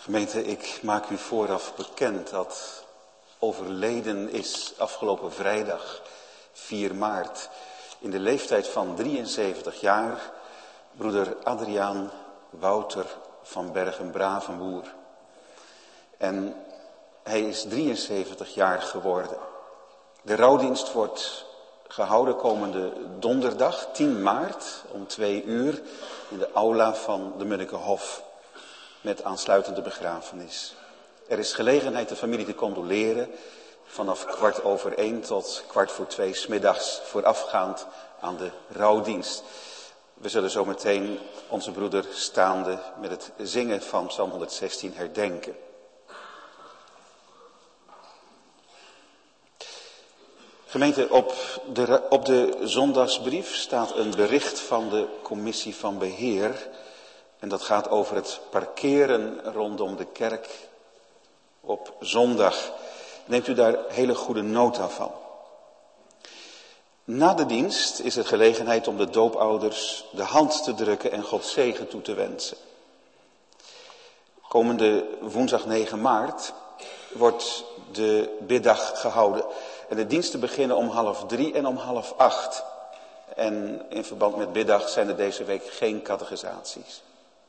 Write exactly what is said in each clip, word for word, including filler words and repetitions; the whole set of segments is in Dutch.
Gemeente, ik maak u vooraf bekend dat overleden is afgelopen vrijdag vier maart in de leeftijd van drieënzeventig jaar broeder Adriaan Wouter van Bergen-Bravenboer. En hij is drieënzeventig jaar geworden. De rouwdienst wordt gehouden komende donderdag tien maart om twee uur in de aula van de Munnikenhof met aansluitende begrafenis. Er is gelegenheid de familie te condoleren vanaf kwart over één tot kwart voor twee 's middags voorafgaand aan de rouwdienst. We zullen zo meteen onze broeder staande met het zingen van Psalm honderdzestien herdenken. Gemeente, op de, op de zondagsbrief staat een bericht van de commissie van beheer. En dat gaat over het parkeren rondom de kerk op zondag. Neemt u daar hele goede nota van. Na de dienst is er gelegenheid om de doopouders de hand te drukken en God zegen toe te wensen. Komende woensdag negen maart wordt de biddag gehouden. En de diensten beginnen om half drie en om half acht. En in verband met biddag zijn er deze week geen catechisaties.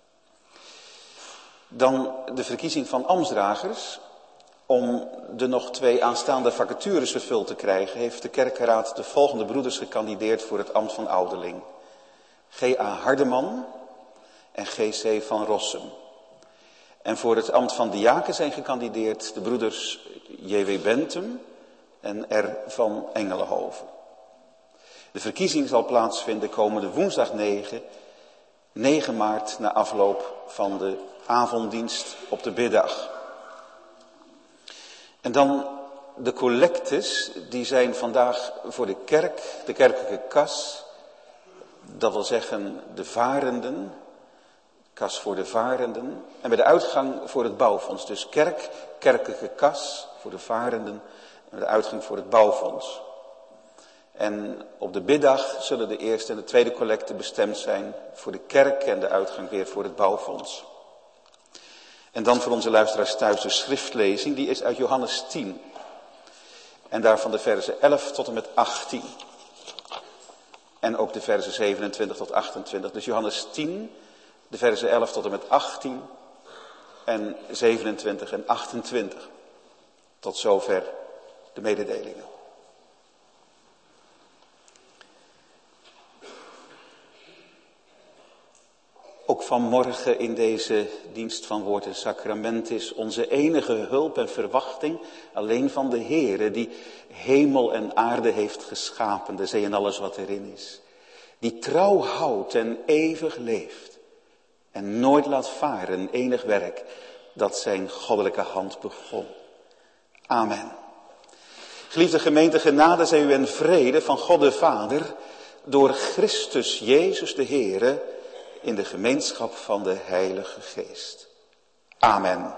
Dan de verkiezing van ambtsdragers. Om de nog twee aanstaande vacatures vervuld te krijgen, heeft de kerkenraad de volgende broeders gekandideerd voor het ambt van ouderling. G A Hardeman en G C van Rossum. En voor het ambt van diaken zijn gekandideerd de broeders J W Bentum en R van Engelenhoven. De verkiezing zal plaatsvinden komende woensdag negen maart na afloop van de avonddienst op de biddag. En dan de collectes, die zijn vandaag voor de kerk, de kerkelijke kas, dat wil zeggen de varenden, kas voor de varenden, en bij de uitgang voor het bouwfonds. Dus kerk, kerkelijke kas voor de varenden en bij de uitgang voor het bouwfonds. En op de biddag zullen de eerste en de tweede collecte bestemd zijn voor de kerk en de uitgang weer voor het bouwfonds. En dan voor onze luisteraars thuis de schriftlezing, die is uit Johannes tien. En daarvan de verzen elf tot en met achttien. En ook de verzen zevenentwintig tot achtentwintig. Dus Johannes tien, de verzen elf tot en met achttien. En zevenentwintig en achtentwintig. Tot zover de mededelingen. Ook vanmorgen in deze dienst van woord en sacrament is onze enige hulp en verwachting alleen van de Heere, die hemel en aarde heeft geschapen, de zee en alles wat erin is. Die trouw houdt en eeuwig leeft en nooit laat varen enig werk dat zijn goddelijke hand begon. Amen. Geliefde gemeente, genade zij u en vrede van God de Vader door Christus Jezus de Heere, in de gemeenschap van de Heilige Geest. Amen.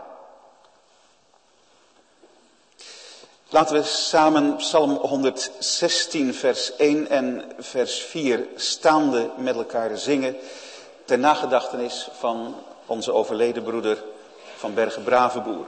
Laten we samen Psalm honderdzestien vers één en vers vier staande met elkaar zingen ter nagedachtenis van onze overleden broeder van Bergen-Bravenboer.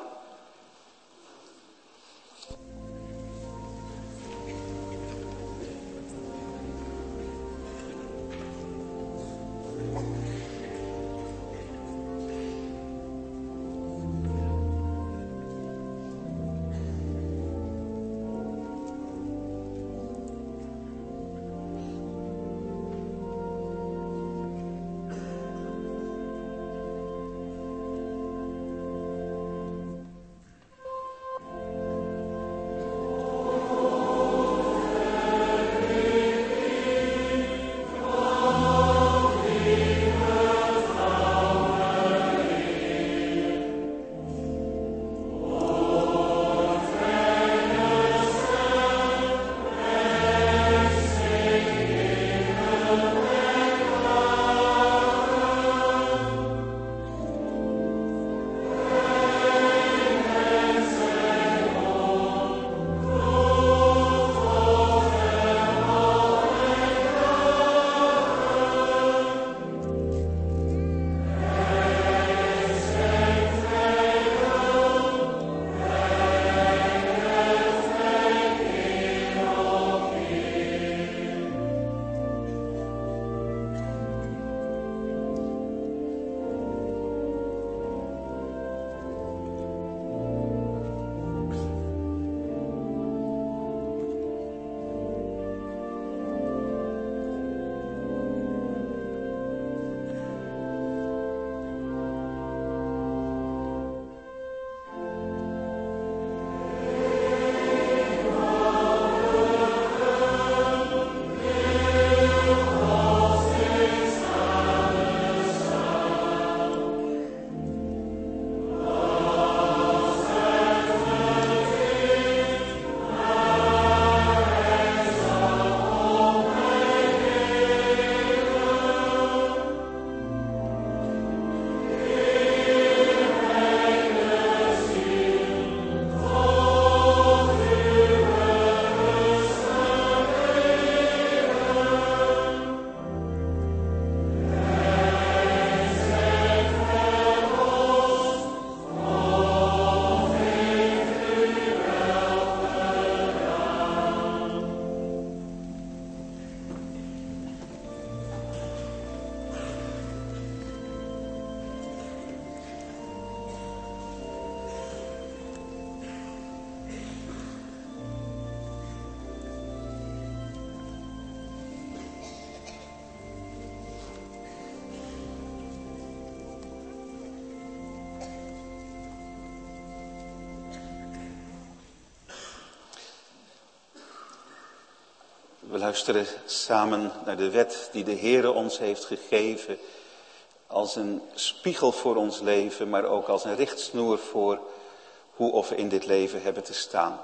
We luisteren samen naar de wet die de Heere ons heeft gegeven. Als een spiegel voor ons leven, maar ook als een richtsnoer voor hoe of we in dit leven hebben te staan.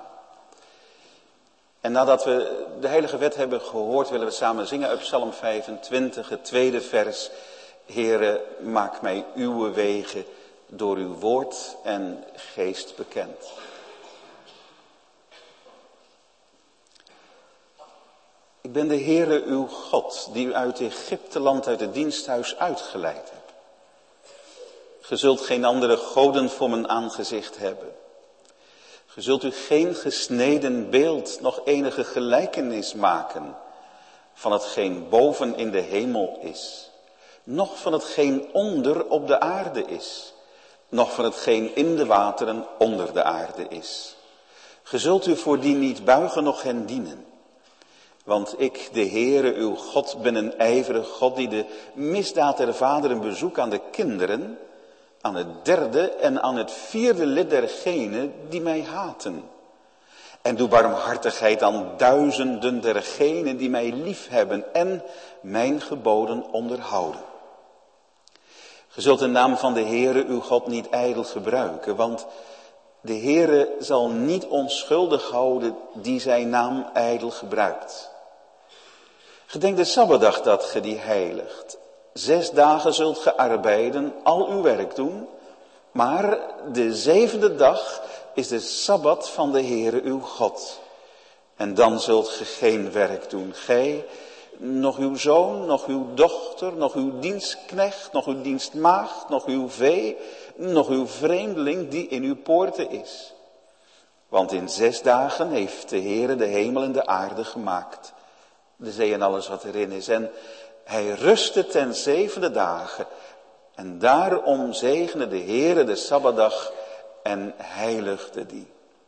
En nadat we de heilige wet hebben gehoord, willen we samen zingen uit Psalm vijfentwintig, het tweede vers. Heere, maak mij uw wegen door uw woord en geest bekend. Ik ben de Heere uw God, die u uit Egypteland, uit het diensthuis uitgeleid hebt. Ge zult geen andere goden voor mijn aangezicht hebben. Ge zult u geen gesneden beeld, nog enige gelijkenis maken van hetgeen boven in de hemel is, noch van hetgeen onder op de aarde is, noch van hetgeen in de wateren onder de aarde is. Ge zult u voor die niet buigen, noch hen dienen. Want ik, de Heere, uw God, ben een ijverig God die de misdaad der vaderen bezoekt aan de kinderen, aan het derde en aan het vierde lid dergenen die mij haten. En doe barmhartigheid aan duizenden dergenen die mij liefhebben en mijn geboden onderhouden. Ge zult de naam van de Heere, uw God, niet ijdel gebruiken, want de Heere zal niet onschuldig houden die zijn naam ijdel gebruikt. Gedenk de Sabbatdag dat ge die heiligt. Zes dagen zult ge arbeiden, al uw werk doen, maar de zevende dag is de Sabbat van de Heere uw God. En dan zult ge geen werk doen, gij, nog uw zoon, nog uw dochter, nog uw dienstknecht, nog uw dienstmaagd, nog uw vee, nog uw vreemdeling die in uw poorten is. Want in zes dagen heeft de Heere de hemel en de aarde gemaakt, de zee en alles wat erin is. En hij rustte ten zevende dagen. En daarom zegende de Heere de Sabbatdag en heiligde die.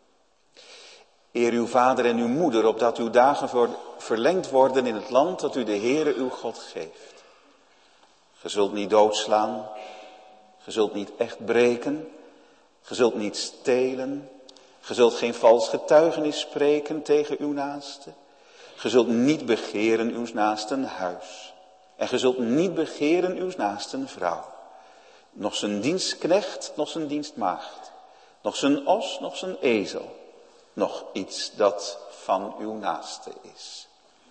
Eer uw vader en uw moeder, opdat uw dagen verlengd worden in het land dat u de Heere uw God geeft. Ge zult niet doodslaan, ge zult niet echt breken, ge zult niet stelen, ge zult geen vals getuigenis spreken tegen uw naaste. Ge zult niet begeren uw naasten huis. En ge zult niet begeren uw naasten vrouw. Nog zijn dienstknecht, nog zijn dienstmaagd. Nog zijn os, nog zijn ezel. Nog iets dat van uw naaste is.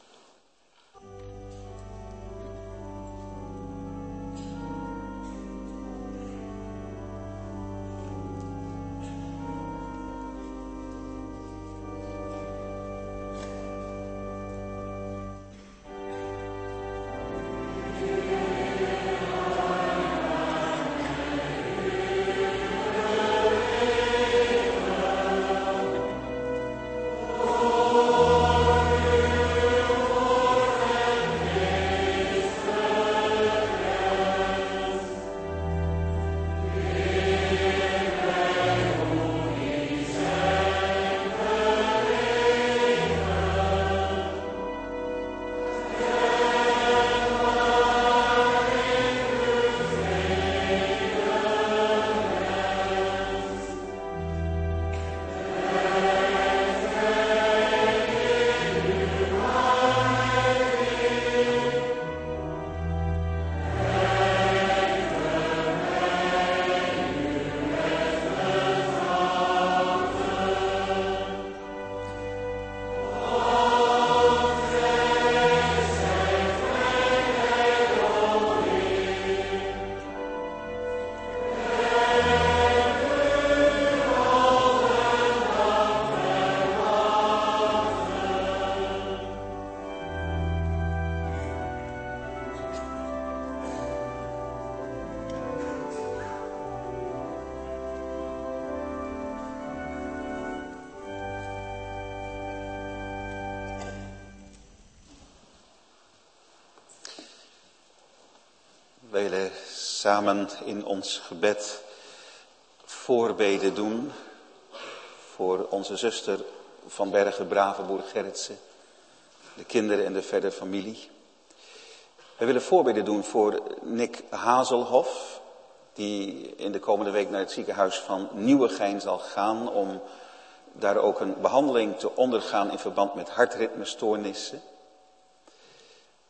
Wij willen samen in ons gebed voorbeden doen voor onze zuster van Bergen, Bravenboer, Gerritsen, de kinderen en de verdere familie. Wij willen voorbeden doen voor Nick Hazelhoff, die in de komende week naar het ziekenhuis van Nieuwegein zal gaan om daar ook een behandeling te ondergaan in verband met hartritmestoornissen.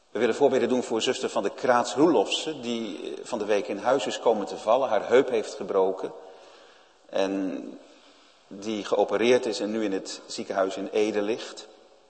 We willen voorbeden doen voor zuster van de Kraats-Roelofse, die van de week in huis is komen te vallen. Haar heup heeft gebroken. En die geopereerd is en nu in het ziekenhuis in Ede ligt.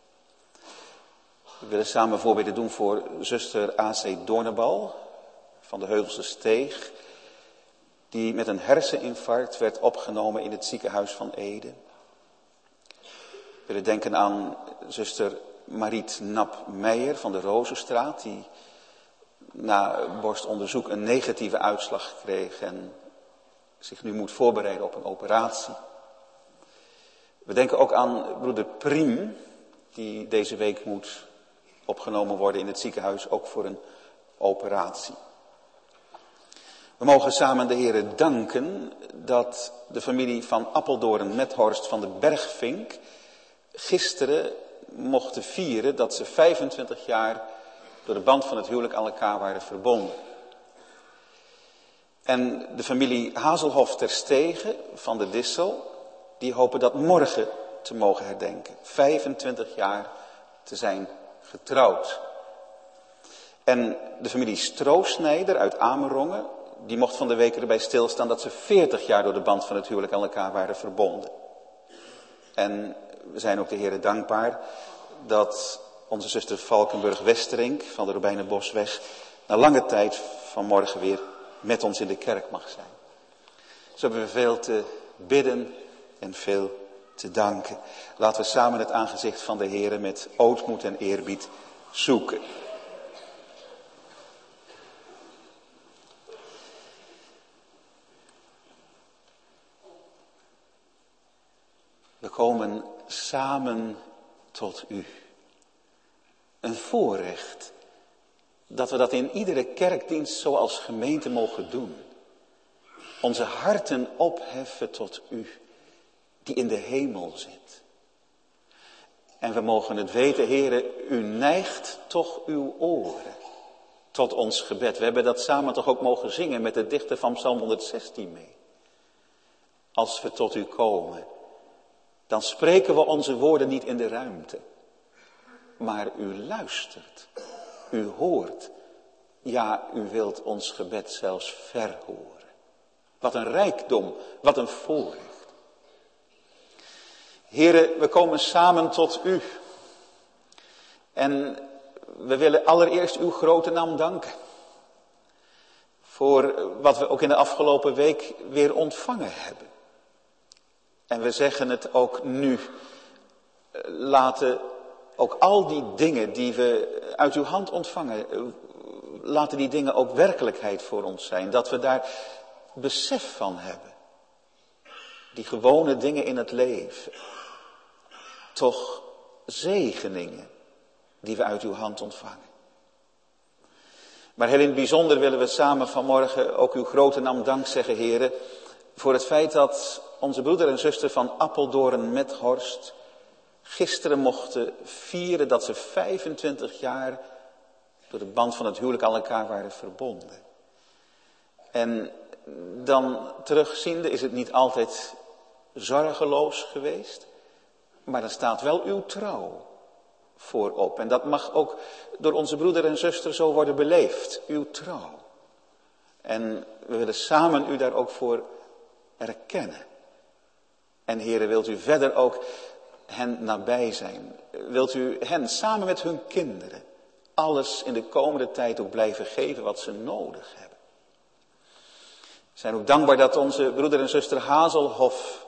We willen samen voorbeden doen voor zuster A C Doornebal van de Heuvelse Steeg. Die met een herseninfarct werd opgenomen in het ziekenhuis van Ede. We willen denken aan zuster Mariet Nap-Meijer van de Rozenstraat. Die na borstonderzoek een negatieve uitslag kreeg en zich nu moet voorbereiden op een operatie. We denken ook aan broeder Priem, die deze week moet opgenomen worden in het ziekenhuis, ook voor een operatie. We mogen samen de Heere danken dat de familie van Appeldoorn-Methorst van de Bergvink gisteren mochten vieren dat ze vijfentwintig jaar door de band van het huwelijk aan elkaar waren verbonden. En de familie Hazelhof ter Stege van de Dissel, die hopen dat morgen te mogen herdenken. vijfentwintig jaar te zijn getrouwd. En de familie Stroosnijder uit Amerongen, die mocht van de week erbij stilstaan dat ze veertig jaar door de band van het huwelijk aan elkaar waren verbonden. En we zijn ook de Heere dankbaar dat onze zuster Valkenburg-Westerink van de Robijnenbosweg na lange tijd vanmorgen weer met ons in de kerk mag zijn. Zo hebben we veel te bidden en veel te danken. Laten we samen het aangezicht van de Heere met ootmoed en eerbied zoeken. We komen samen tot u. Een voorrecht dat we dat in iedere kerkdienst zoals gemeente mogen doen. Onze harten opheffen tot u, die in de hemel zit. En we mogen het weten, Heere, u neigt toch uw oren tot ons gebed. We hebben dat samen toch ook mogen zingen met de dichter van Psalm honderdzestien mee. Als we tot u komen, dan spreken we onze woorden niet in de ruimte. Maar u luistert, u hoort, ja, u wilt ons gebed zelfs verhoren. Wat een rijkdom, wat een voorrecht. Heren, we komen samen tot u. En we willen allereerst uw grote naam danken. Voor wat we ook in de afgelopen week weer ontvangen hebben. En we zeggen het ook nu. Laten ook al die dingen die we uit uw hand ontvangen, laten die dingen ook werkelijkheid voor ons zijn. Dat we daar besef van hebben. Die gewone dingen in het leven. Toch zegeningen die we uit uw hand ontvangen. Maar heel in het bijzonder willen we samen vanmorgen ook uw grote naam dank zeggen, heren, voor het feit dat onze broeder en zuster van Appeldoorn-Methorst gisteren mochten vieren dat ze vijfentwintig jaar door de band van het huwelijk aan elkaar waren verbonden. En dan terugziende is het niet altijd zorgeloos geweest, maar er staat wel uw trouw voorop. En dat mag ook door onze broeder en zuster zo worden beleefd, uw trouw. En we willen samen u daar ook voor erkennen. En Heere, wilt u verder ook hen nabij zijn? Wilt u hen samen met hun kinderen alles in de komende tijd ook blijven geven wat ze nodig hebben? We zijn ook dankbaar dat onze broeder en zuster Hazelhof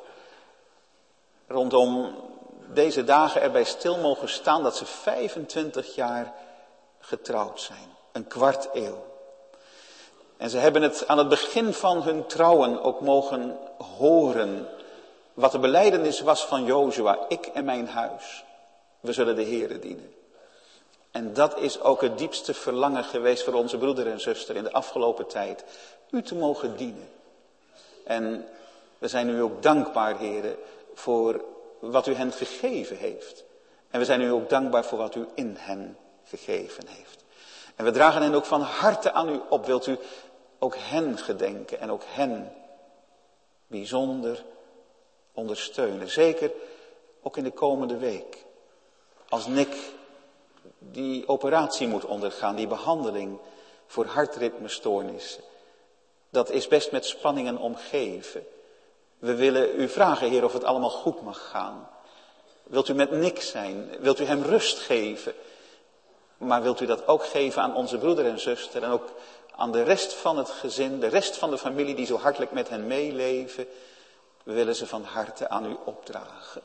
rondom deze dagen erbij stil mogen staan dat ze vijfentwintig jaar getrouwd zijn. Een kwart eeuw. En ze hebben het aan het begin van hun trouwen ook mogen horen wat de belijdenis was van Jozua. Ik en mijn huis, we zullen de Heere dienen. En dat is ook het diepste verlangen geweest voor onze broeder en zuster in de afgelopen tijd. U te mogen dienen. En we zijn u ook dankbaar, Heere, voor wat u hen gegeven heeft. En we zijn u ook dankbaar voor wat u in hen gegeven heeft. En we dragen hen ook van harte aan u op. Wilt u ook hen gedenken en ook hen bijzonder ondersteunen. Zeker ook in de komende week. Als Nick die operatie moet ondergaan, die behandeling voor hartritmestoornissen. Dat is best met spanningen omgeven. We willen u vragen, Heer, of het allemaal goed mag gaan. Wilt u met niks zijn? Wilt u hem rust geven? Maar wilt u dat ook geven aan onze broeder en zuster en ook aan de rest van het gezin, de rest van de familie die zo hartelijk met hen meeleven? We willen ze van harte aan u opdragen.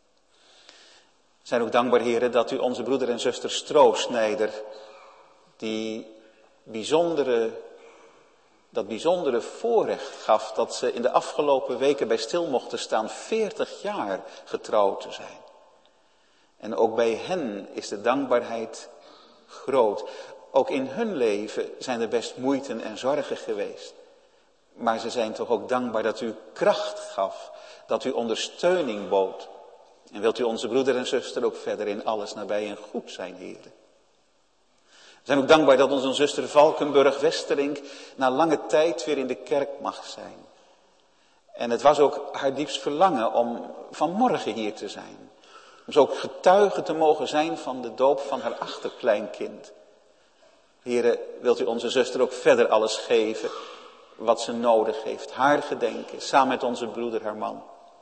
We zijn ook dankbaar, Heer, dat u onze broeder en zuster Stroosnijder, die bijzondere, dat bijzondere voorrecht gaf dat ze in de afgelopen weken bij stil mochten staan, veertig jaar getrouwd te zijn. En ook bij hen is de dankbaarheid groot. Ook in hun leven zijn er best moeiten en zorgen geweest. Maar ze zijn toch ook dankbaar dat u kracht gaf, dat u ondersteuning bood. En wilt u onze broeder en zuster ook verder in alles nabij en goed zijn, Heer. We zijn ook dankbaar dat onze zuster Valkenburg-Westerink na lange tijd weer in de kerk mag zijn. En het was ook haar diepst verlangen om vanmorgen hier te zijn. Om zo ook getuige te mogen zijn van de doop van haar achterkleinkind. Heere, wilt u onze zuster ook verder alles geven wat ze nodig heeft. Haar gedenken, samen met onze broeder, haar man.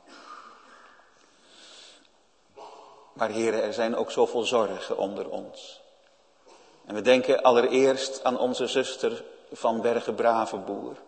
Maar Heere, er zijn ook zoveel zorgen onder ons. En we denken allereerst aan onze zuster van Bergen-Bravenboer.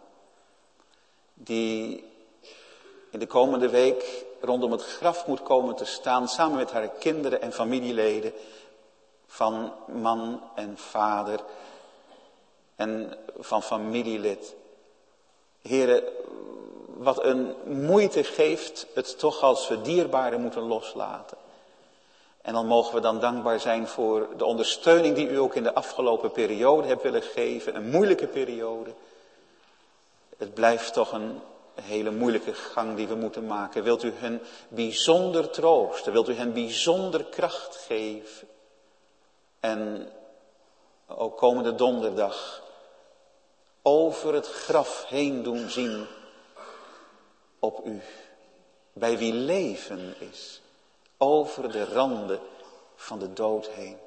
Die in de komende week rondom het graf moet komen te staan, samen met haar kinderen en familieleden van man en vader en van familielid. Heere, wat een moeite geeft het toch als we dierbaren moeten loslaten. En dan mogen we dan dankbaar zijn voor de ondersteuning die u ook in de afgelopen periode hebt willen geven. Een moeilijke periode. Het blijft toch een hele moeilijke gang die we moeten maken. Wilt u hen bijzonder troosten? Wilt u hen bijzonder kracht geven? En ook komende donderdag over het graf heen doen zien op u. Bij wie leven is. Over de randen van de dood heen.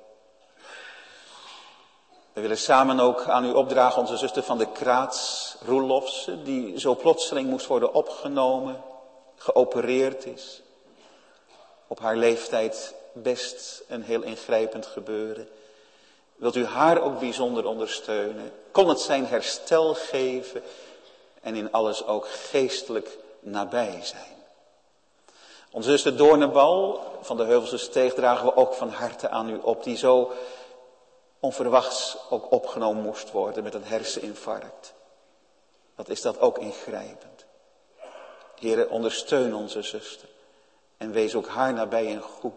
We willen samen ook aan u opdragen onze zuster van de Kraats, Roelofse, die zo plotseling moest worden opgenomen, geopereerd is. Op haar leeftijd best een heel ingrijpend gebeuren. Wilt u haar ook bijzonder ondersteunen? Kon het zijn herstel geven en in alles ook geestelijk nabij zijn? Onze zuster Doornenbal van de Heuvelse Steeg dragen we ook van harte aan u op, die zo onverwachts ook opgenomen moest worden met een herseninfarct. Wat is dat ook ingrijpend. Heere, ondersteun onze zuster en wees ook haar nabij en goed.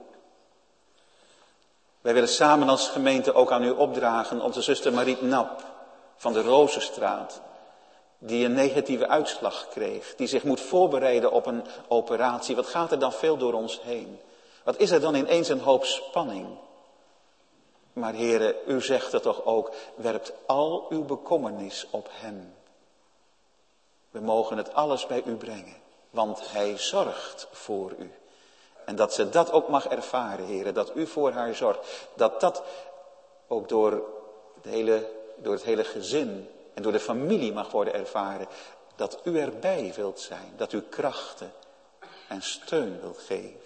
Wij willen samen als gemeente ook aan u opdragen onze zuster Mariet Nap van de Rozenstraat, die een negatieve uitslag kreeg, die zich moet voorbereiden op een operatie. Wat gaat er dan veel door ons heen? Wat is er dan ineens een hoop spanning? Maar Heere, u zegt het toch ook, werpt al uw bekommernis op hem. We mogen het alles bij u brengen, want hij zorgt voor u. En dat ze dat ook mag ervaren, Heere, dat u voor haar zorgt. Dat dat ook door het hele, door het hele gezin en door de familie mag worden ervaren. Dat u erbij wilt zijn, dat u krachten en steun wilt geven.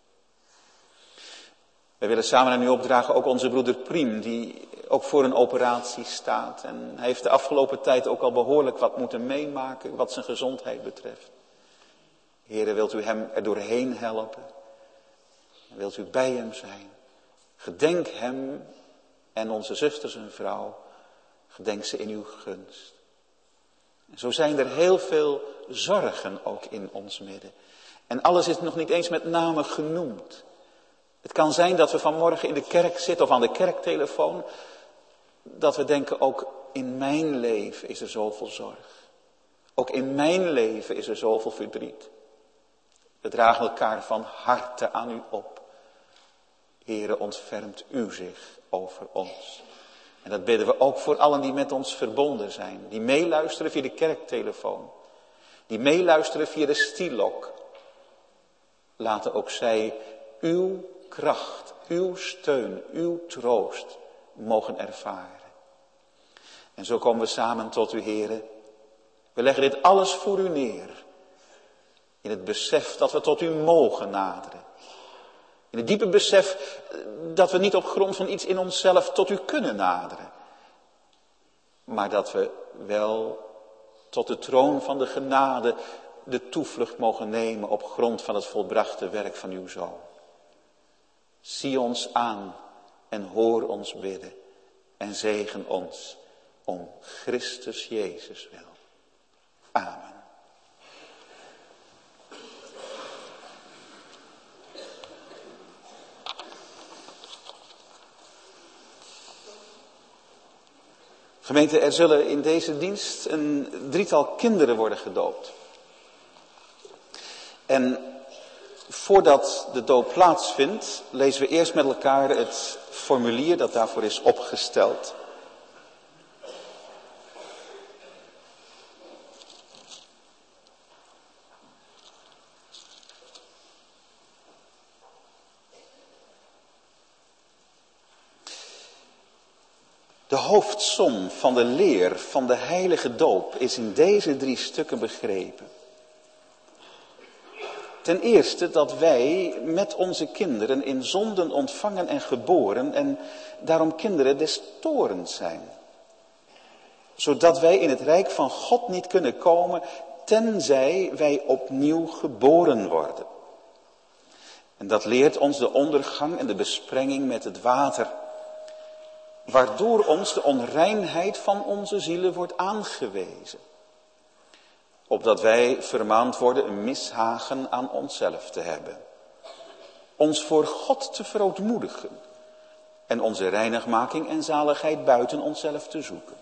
Wij willen samen aan u opdragen ook onze broeder Priem, die ook voor een operatie staat. En hij heeft de afgelopen tijd ook al behoorlijk wat moeten meemaken wat zijn gezondheid betreft. Heere, wilt u hem er doorheen helpen? Wilt u bij hem zijn? Gedenk hem en onze zusters en vrouw. Gedenk ze in uw gunst. En zo zijn er heel veel zorgen ook in ons midden. En alles is nog niet eens met name genoemd. Het kan zijn dat we vanmorgen in de kerk zitten of aan de kerktelefoon. Dat we denken, ook in mijn leven is er zoveel zorg. Ook in mijn leven is er zoveel verdriet. We dragen elkaar van harte aan u op. Heere, ontfermt u zich over ons. En dat bidden we ook voor allen die met ons verbonden zijn. Die meeluisteren via de kerktelefoon. Die meeluisteren via de stilok. Laten ook zij uw kracht, uw steun, uw troost mogen ervaren. En zo komen we samen tot u, Heere. We leggen dit alles voor u neer. In het besef dat we tot u mogen naderen. In het diepe besef dat we niet op grond van iets in onszelf tot u kunnen naderen. Maar dat we wel tot de troon van de genade de toevlucht mogen nemen op grond van het volbrachte werk van uw Zoon. Zie ons aan en hoor ons bidden en zegen ons om Christus Jezus wil. Amen. Gemeente, er zullen in deze dienst een drietal kinderen worden gedoopt. En voordat de doop plaatsvindt, lezen we eerst met elkaar het formulier dat daarvoor is opgesteld. De hoofdsom van de leer van de heilige doop is in deze drie stukken begrepen. Ten eerste dat wij met onze kinderen in zonden ontvangen en geboren en daarom kinderen des torens zijn. Zodat wij in het rijk van God niet kunnen komen tenzij wij opnieuw geboren worden. En dat leert ons de ondergang en de besprenging met het water. Waardoor ons de onreinheid van onze zielen wordt aangewezen. Opdat wij vermaand worden een mishagen aan onszelf te hebben. Ons voor God te verootmoedigen. En onze reinigmaking en zaligheid buiten onszelf te zoeken.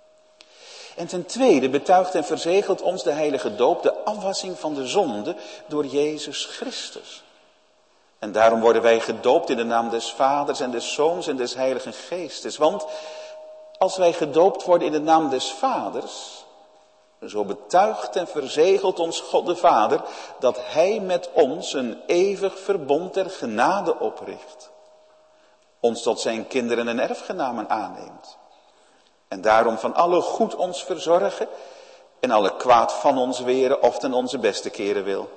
En ten tweede betuigt en verzegelt ons de heilige doop de afwassing van de zonde door Jezus Christus. En daarom worden wij gedoopt in de naam des Vaders en des Zoons en des Heiligen Geestes. Want als wij gedoopt worden in de naam des Vaders, zo betuigt en verzegelt ons God de Vader dat Hij met ons een eeuwig verbond der genade opricht. Ons tot zijn kinderen en erfgenamen aanneemt. En daarom van alle goed ons verzorgen en alle kwaad van ons weren of ten onze beste keren wil.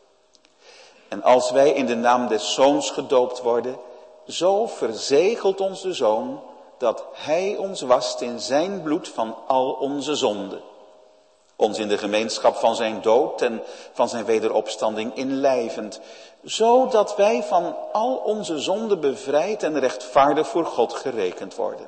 En als wij in de naam des Zoons gedoopt worden, zo verzegelt ons de Zoon dat Hij ons wast in zijn bloed van al onze zonden. Ons in de gemeenschap van zijn dood en van zijn wederopstanding inlijvend. Zodat wij van al onze zonden bevrijd en rechtvaardig voor God gerekend worden.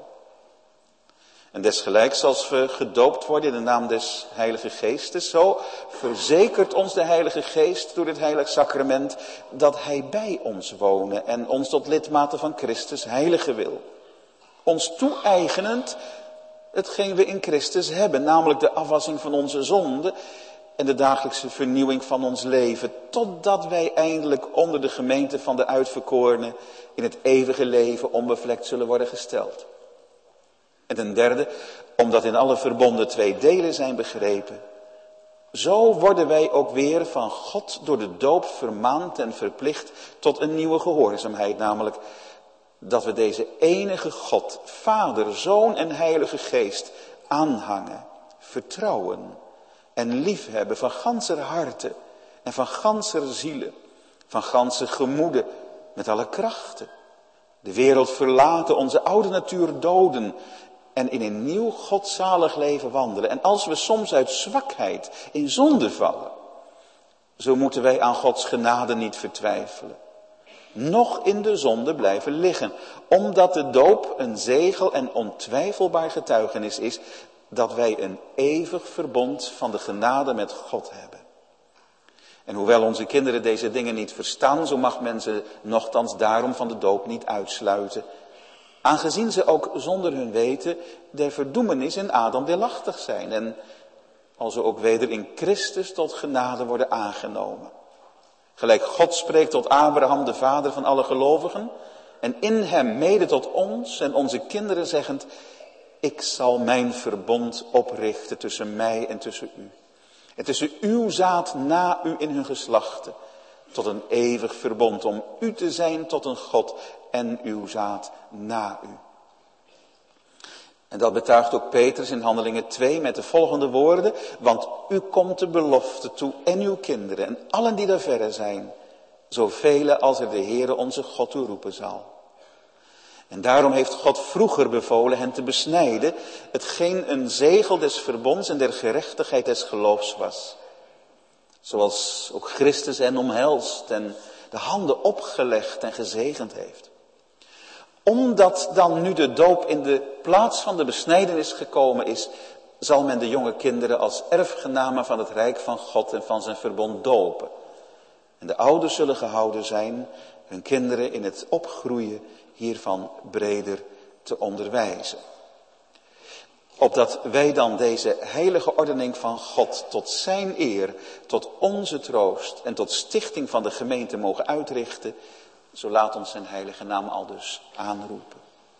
En desgelijks als we gedoopt worden in de naam des Heilige Geestes, zo verzekert ons de Heilige Geest door het heilig sacrament dat Hij bij ons wonen en ons tot lidmaten van Christus heiligen wil. Ons toe-eigenend hetgeen we in Christus hebben, namelijk de afwassing van onze zonden en de dagelijkse vernieuwing van ons leven, totdat wij eindelijk onder de gemeente van de uitverkorenen in het eeuwige leven onbevlekt zullen worden gesteld. En ten derde, omdat in alle verbonden twee delen zijn begrepen, zo worden wij ook weer van God door de doop vermaand en verplicht tot een nieuwe gehoorzaamheid, namelijk dat we deze enige God, Vader, Zoon en Heilige Geest aanhangen, vertrouwen en liefhebben van ganser harte en van ganser zielen, van ganse gemoeden met alle krachten. De wereld verlaten, onze oude natuur doden en in een nieuw godzalig leven wandelen. En als we soms uit zwakheid in zonde vallen, zo moeten wij aan Gods genade niet vertwijfelen. Nog in de zonde blijven liggen, omdat de doop een zegel en ontwijfelbaar getuigenis is dat wij een eeuwig verbond van de genade met God hebben. En hoewel onze kinderen deze dingen niet verstaan, zo mag men ze nochtans daarom van de doop niet uitsluiten. Aangezien ze ook zonder hun weten der verdoemenis in Adam deelachtig zijn. En als ze ook weder in Christus tot genade worden aangenomen. Gelijk God spreekt tot Abraham, de vader van alle gelovigen. En in hem mede tot ons en onze kinderen zeggend: ik zal mijn verbond oprichten tussen mij en tussen u. En tussen uw zaad na u in hun geslachten. tot een eeuwig verbond, om u te zijn tot een God en uw zaad na u. En dat betuigt ook Petrus in Handelingen twee met de volgende woorden. Want u komt de belofte toe en uw kinderen en allen die daar verre zijn. Zoveel als er de Heere onze God toe roepen zal. En daarom heeft God vroeger bevolen hen te besnijden. Hetgeen een zegel des verbonds en der gerechtigheid des geloofs was. Zoals ook Christus hen omhelst en de handen opgelegd en gezegend heeft. Omdat dan nu de doop in de plaats van de besnijdenis gekomen is, zal men de jonge kinderen als erfgenamen van het rijk van God en van zijn verbond dopen. En de ouders zullen gehouden zijn hun kinderen in het opgroeien hiervan breder te onderwijzen. Opdat wij dan deze heilige ordening van God tot zijn eer, tot onze troost en tot stichting van de gemeente mogen uitrichten, zo laat ons zijn heilige naam al dus aanroepen.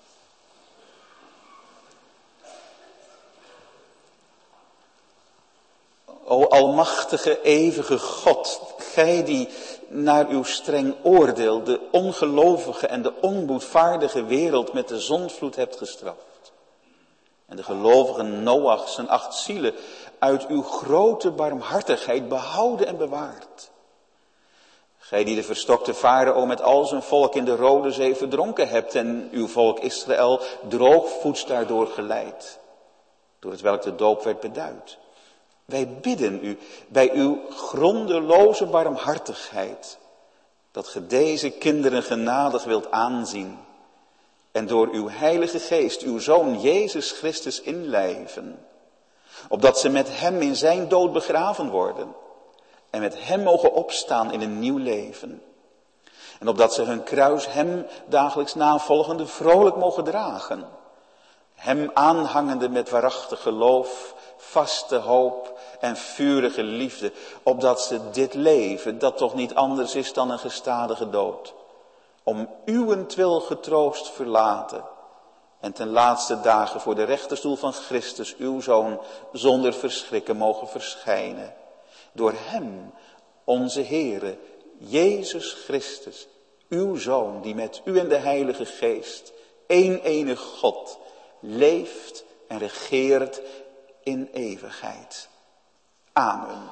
O almachtige, eeuwige God, gij die naar uw streng oordeel de ongelovige en de onboedvaardige wereld met de zondvloed hebt gestraft. En de gelovige Noach zijn acht zielen uit uw grote barmhartigheid behouden en bewaard. Gij die de verstokte Farao met al zijn volk in de Rode Zee verdronken hebt en uw volk Israël droogvoets daardoor geleid, door het welk de doop werd beduid. Wij bidden u bij uw grondeloze barmhartigheid, dat ge deze kinderen genadig wilt aanzien en door uw heilige geest uw Zoon Jezus Christus inlijven, opdat ze met hem in zijn dood begraven worden en met hem mogen opstaan in een nieuw leven. En opdat ze hun kruis hem dagelijks navolgende vrolijk mogen dragen, hem aanhangende met waarachtig geloof, vaste hoop en vurige liefde, opdat ze dit leven, dat toch niet anders is dan een gestadige dood, om uwentwil getroost verlaten en ten laatste dagen voor de rechterstoel van Christus, uw Zoon, zonder verschrikken mogen verschijnen. Door hem, onze Heere, Jezus Christus, uw Zoon, die met u en de Heilige Geest, één enig God, leeft en regeert in eeuwigheid. Amen.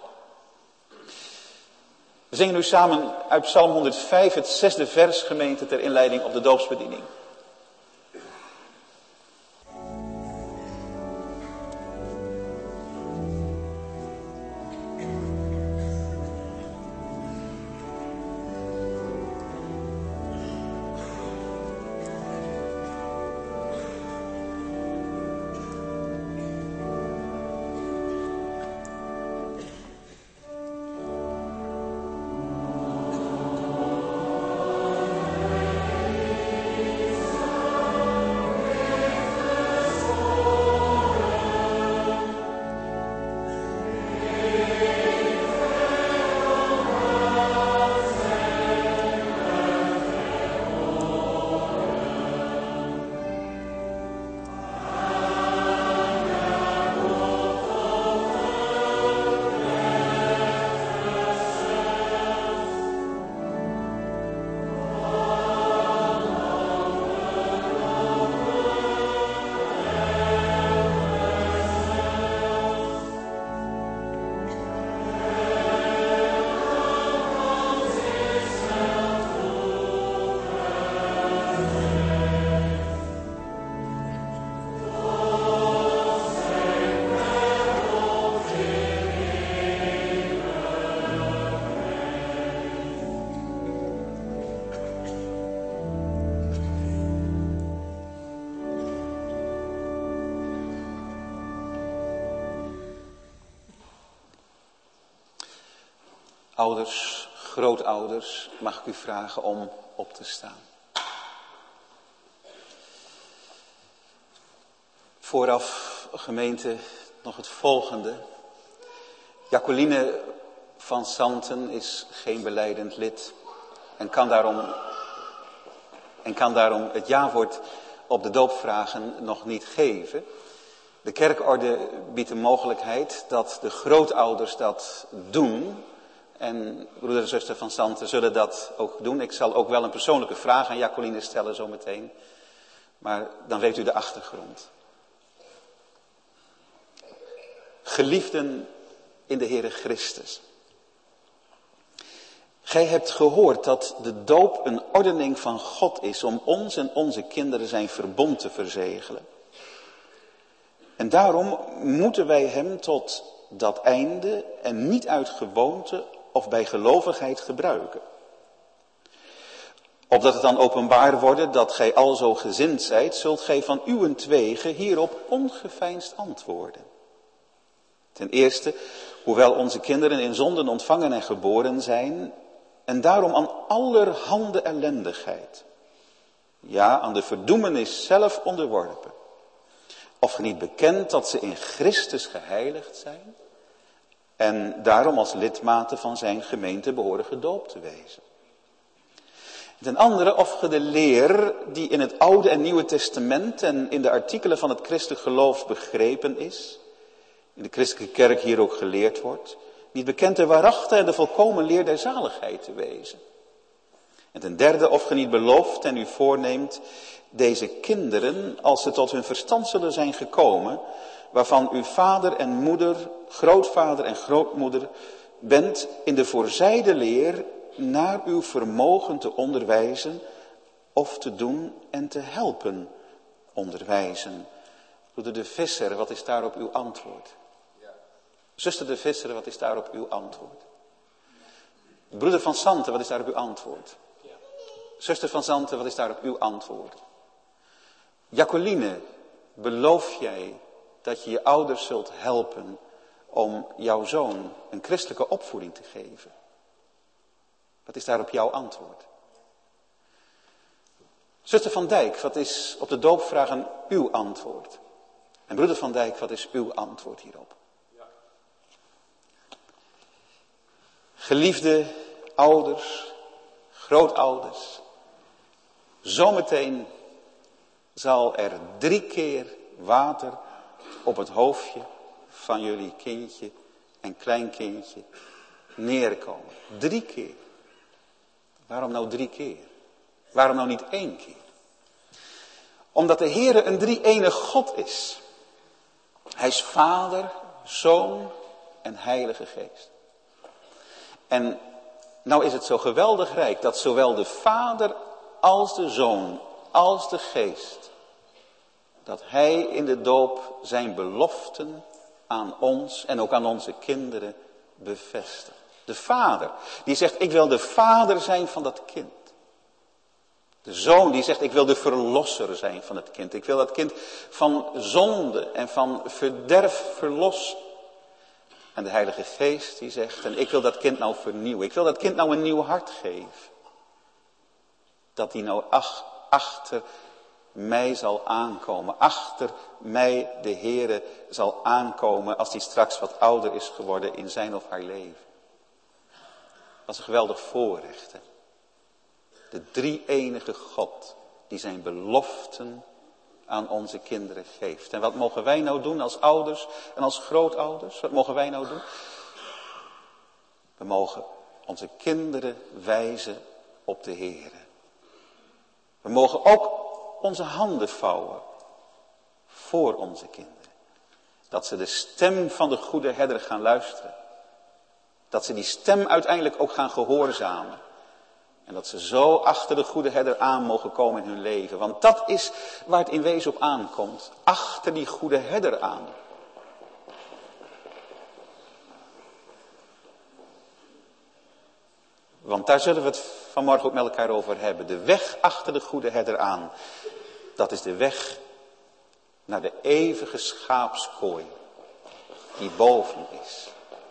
We zingen nu samen uit Psalm honderdvijf, het zesde vers, gemeente, ter inleiding op de doopsbediening. Ouders, grootouders, mag ik u vragen om op te staan. Vooraf, gemeente, nog het volgende. Jacqueline van Santen is geen belijdend lid en kan daarom, en kan daarom het jawoord op de doopvragen nog niet geven. De kerkorde biedt de mogelijkheid dat de grootouders dat doen. En broeder en zuster van Santen zullen dat ook doen. Ik zal ook wel een persoonlijke vraag aan Jacqueline stellen zometeen. Maar dan weet u de achtergrond. Geliefden in de Heere Christus. Gij hebt gehoord dat de doop een ordening van God is om ons en onze kinderen zijn verbond te verzegelen. En daarom moeten wij hem tot dat einde en niet uit gewoonte of bij gelovigheid gebruiken. Opdat het dan openbaar wordt dat gij alzo gezind zijt, zult gij van uwentwege hierop ongeveinsd antwoorden. Ten eerste, hoewel onze kinderen in zonden ontvangen en geboren zijn, en daarom aan allerhande ellendigheid, ja, aan de verdoemenis zelf onderworpen. Of ge niet bekent dat ze in Christus geheiligd zijn, en daarom als lidmaten van zijn gemeente behoren gedoopt te wezen. Ten andere, of ge de leer die in het Oude en Nieuwe Testament en in de artikelen van het christelijk geloof begrepen is, in de christelijke kerk hier ook geleerd wordt, niet bekend de waarachtige en de volkomen leer der zaligheid te wezen. En ten derde, of ge niet belooft en u voorneemt deze kinderen, als ze tot hun verstand zullen zijn gekomen, waarvan uw vader en moeder, grootvader en grootmoeder bent, in de voorzijde leer naar uw vermogen te onderwijzen of te doen en te helpen onderwijzen. Broeder de Visser, wat is daarop uw antwoord? Zuster de Visser, wat is daarop uw antwoord? Broeder van Santen, wat is daarop uw antwoord? Zuster van Santen, wat is daarop uw antwoord? Jacqueline, beloof jij dat je je ouders zult helpen om jouw zoon een christelijke opvoeding te geven? Wat is daarop jouw antwoord? Zuster van Dijk, wat is op de doopvragen uw antwoord? En broeder van Dijk, wat is uw antwoord hierop? Geliefde ouders, grootouders, zometeen zal er drie keer water op het hoofdje van jullie kindje en kleinkindje neerkomen. Drie keer. Waarom nou drie keer? Waarom nou niet één keer? Omdat de Heere een drie-enig God is. Hij is Vader, Zoon en Heilige Geest. En nou is het zo geweldig rijk dat zowel de Vader als de Zoon als de Geest, dat Hij in de doop zijn beloften aan ons en ook aan onze kinderen bevestigt. De Vader, die zegt, ik wil de vader zijn van dat kind. De Zoon, die zegt, ik wil de verlosser zijn van het kind. Ik wil dat kind van zonde en van verderf verlossen. En de Heilige Geest, die zegt, en ik wil dat kind nou vernieuwen. Ik wil dat kind nou een nieuw hart geven. Dat die nou ach, achter mij zal aankomen. Achter mij de Heere zal aankomen als hij straks wat ouder is geworden in zijn of haar leven. Dat is een geweldig voorrecht. Hè? De drie-enige God die zijn beloften aan onze kinderen geeft. En wat mogen wij nou doen als ouders en als grootouders? Wat mogen wij nou doen? We mogen onze kinderen wijzen op de Heere. We mogen ook onze handen vouwen voor onze kinderen. Dat ze de stem van de goede herder gaan luisteren. Dat ze die stem uiteindelijk ook gaan gehoorzamen. En dat ze zo achter de goede herder aan mogen komen in hun leven. Want dat is waar het in wezen op aankomt. Achter die goede herder aan. Want daar zullen we het vanmorgen ook met elkaar over hebben. De weg achter de goede herder aan. Dat is de weg naar de eeuwige schaapskooi. Die boven is.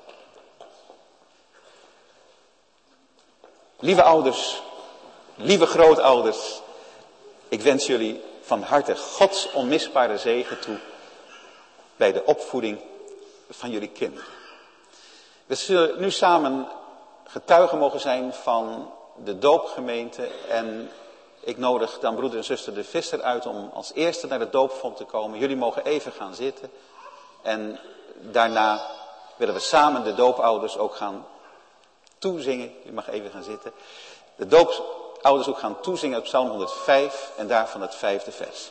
Lieve ouders, lieve grootouders, ik wens jullie van harte Gods onmisbare zegen toe bij de opvoeding van jullie kinderen. We zullen nu samen getuigen mogen zijn van de doopgemeente en ik nodig dan broeder en zuster de Visser uit om als eerste naar de doopvond te komen. Jullie mogen even gaan zitten en daarna willen we samen de doopouders ook gaan toezingen. Je mag even gaan zitten. De doopouders ook gaan toezingen uit Psalm honderdvijf en daarvan het vijfde vers.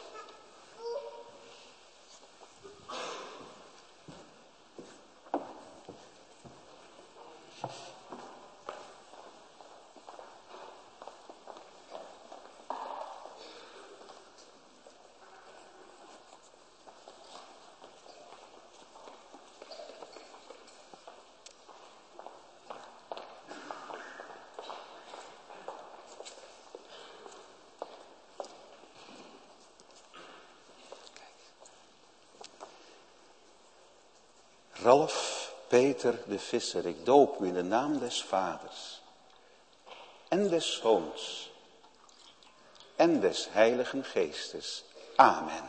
Ralf Peter de Visser, ik doop u in de naam des Vaders en des Zoons en des Heiligen Geestes. Amen.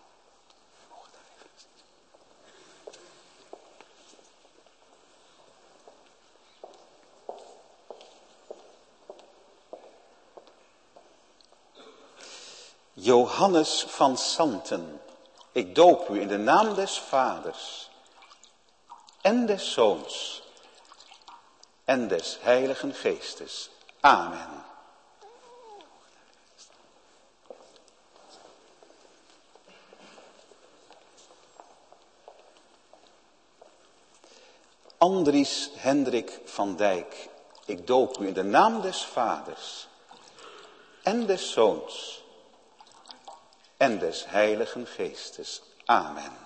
Johannes van Santen, ik doop u in de naam des Vaders en des Zoons en des Heiligen Geestes. Amen. Andries Hendrik van Dijk, ik doop u in de naam des Vaders en des Zoons en des Heiligen Geestes. Amen.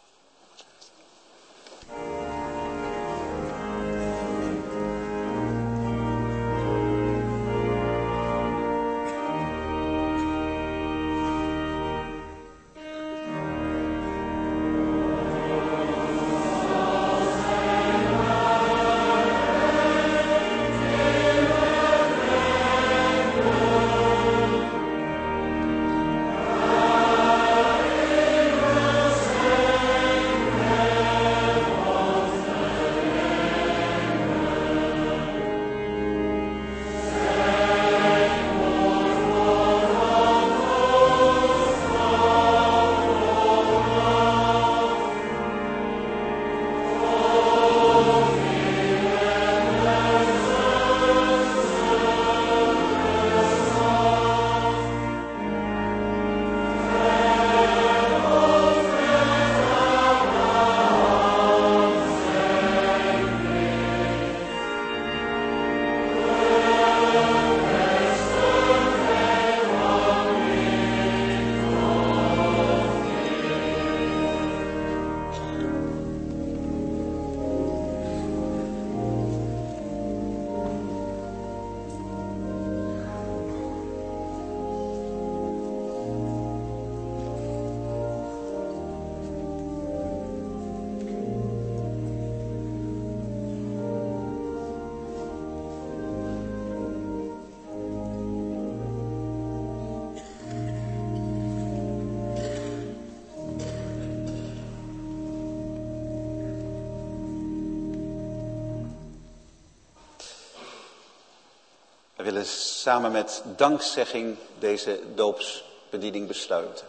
We willen samen met dankzegging deze doopsbediening besluiten.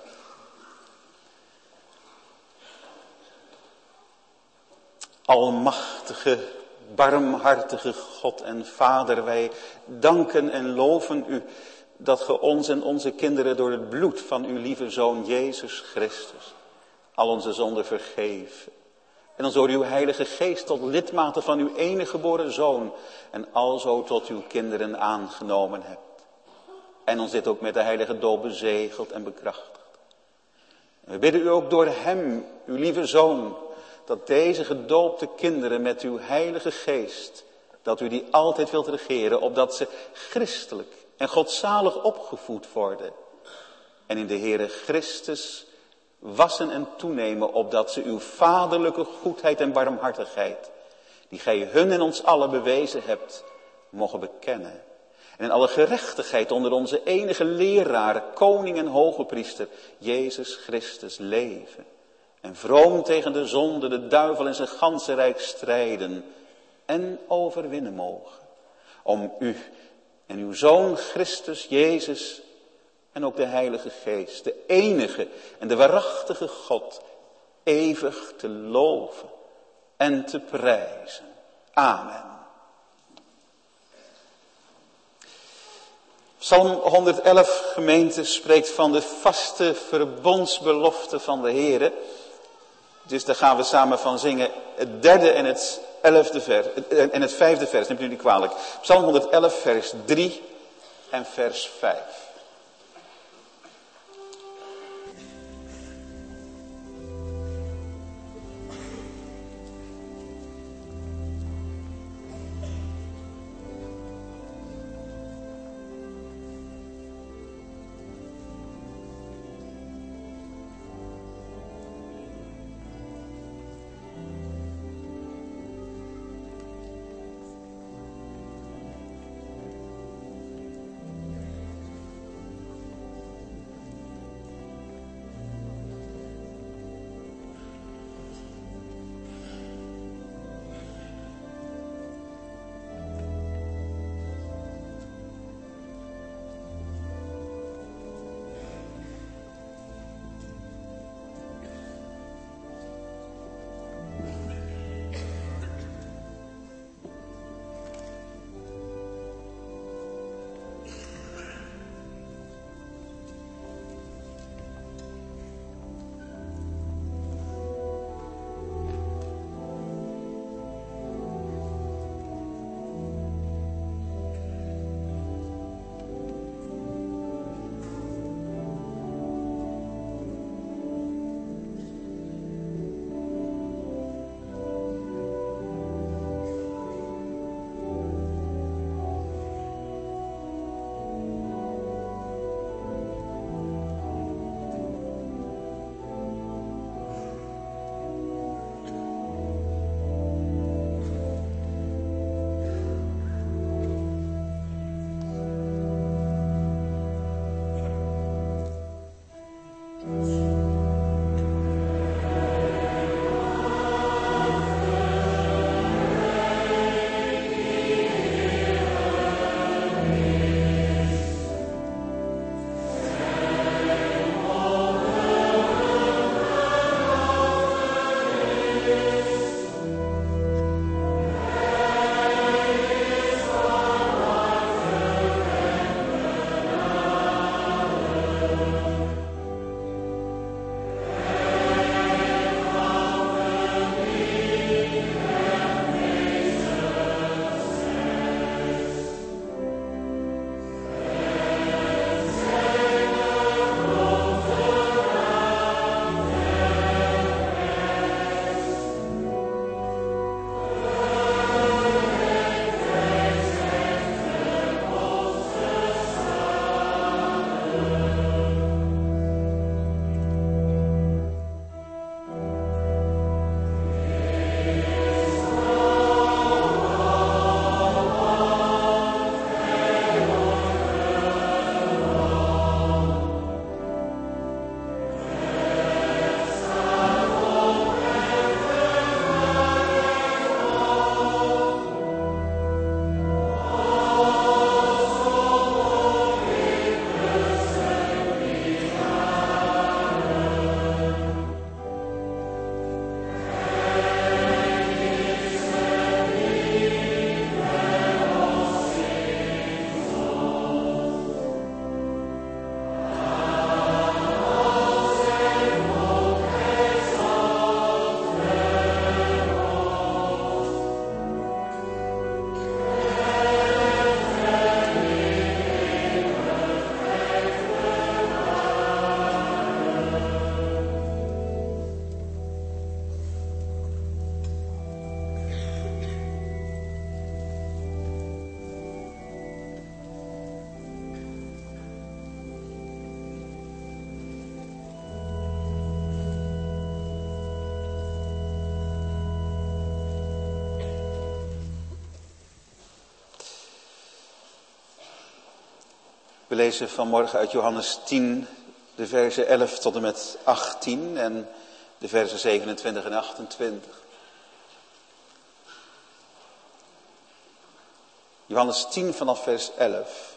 Almachtige, barmhartige God en Vader, wij danken en loven u dat ge ons en onze kinderen door het bloed van uw lieve Zoon Jezus Christus al onze zonden vergeven. En ons door uw Heilige Geest tot lidmaten van uw enige geboren Zoon en alzo tot uw kinderen aangenomen hebt. En ons dit ook met de heilige doop bezegeld en bekrachtigd. En we bidden u ook door hem, uw lieve Zoon, dat deze gedoopte kinderen met uw Heilige Geest, dat u die altijd wilt regeren, opdat ze christelijk en godzalig opgevoed worden. En in de Heere Christus wassen en toenemen, opdat ze uw vaderlijke goedheid en barmhartigheid, die gij hun en ons allen bewezen hebt, mogen bekennen. En in alle gerechtigheid onder onze enige leraar, koning en hoge priester, Jezus Christus, leven. En vroom tegen de zonde, de duivel en zijn ganse rijk strijden en overwinnen mogen. Om u en uw Zoon Christus Jezus en ook de Heilige Geest, de enige en de waarachtige God, eeuwig te loven en te prijzen. Amen. Psalm honderd-elf, gemeente, spreekt van de vaste verbondsbelofte van de Heere. Dus daar gaan we samen van zingen. Het derde en het elfde vers, en het vijfde vers, neemt u niet kwalijk. Psalm honderd-elf, vers drie en vers vijf. We lezen vanmorgen uit Johannes tien, de versen elf tot en met achttien en de versen zevenentwintig en achtentwintig. Johannes tien vanaf vers elf.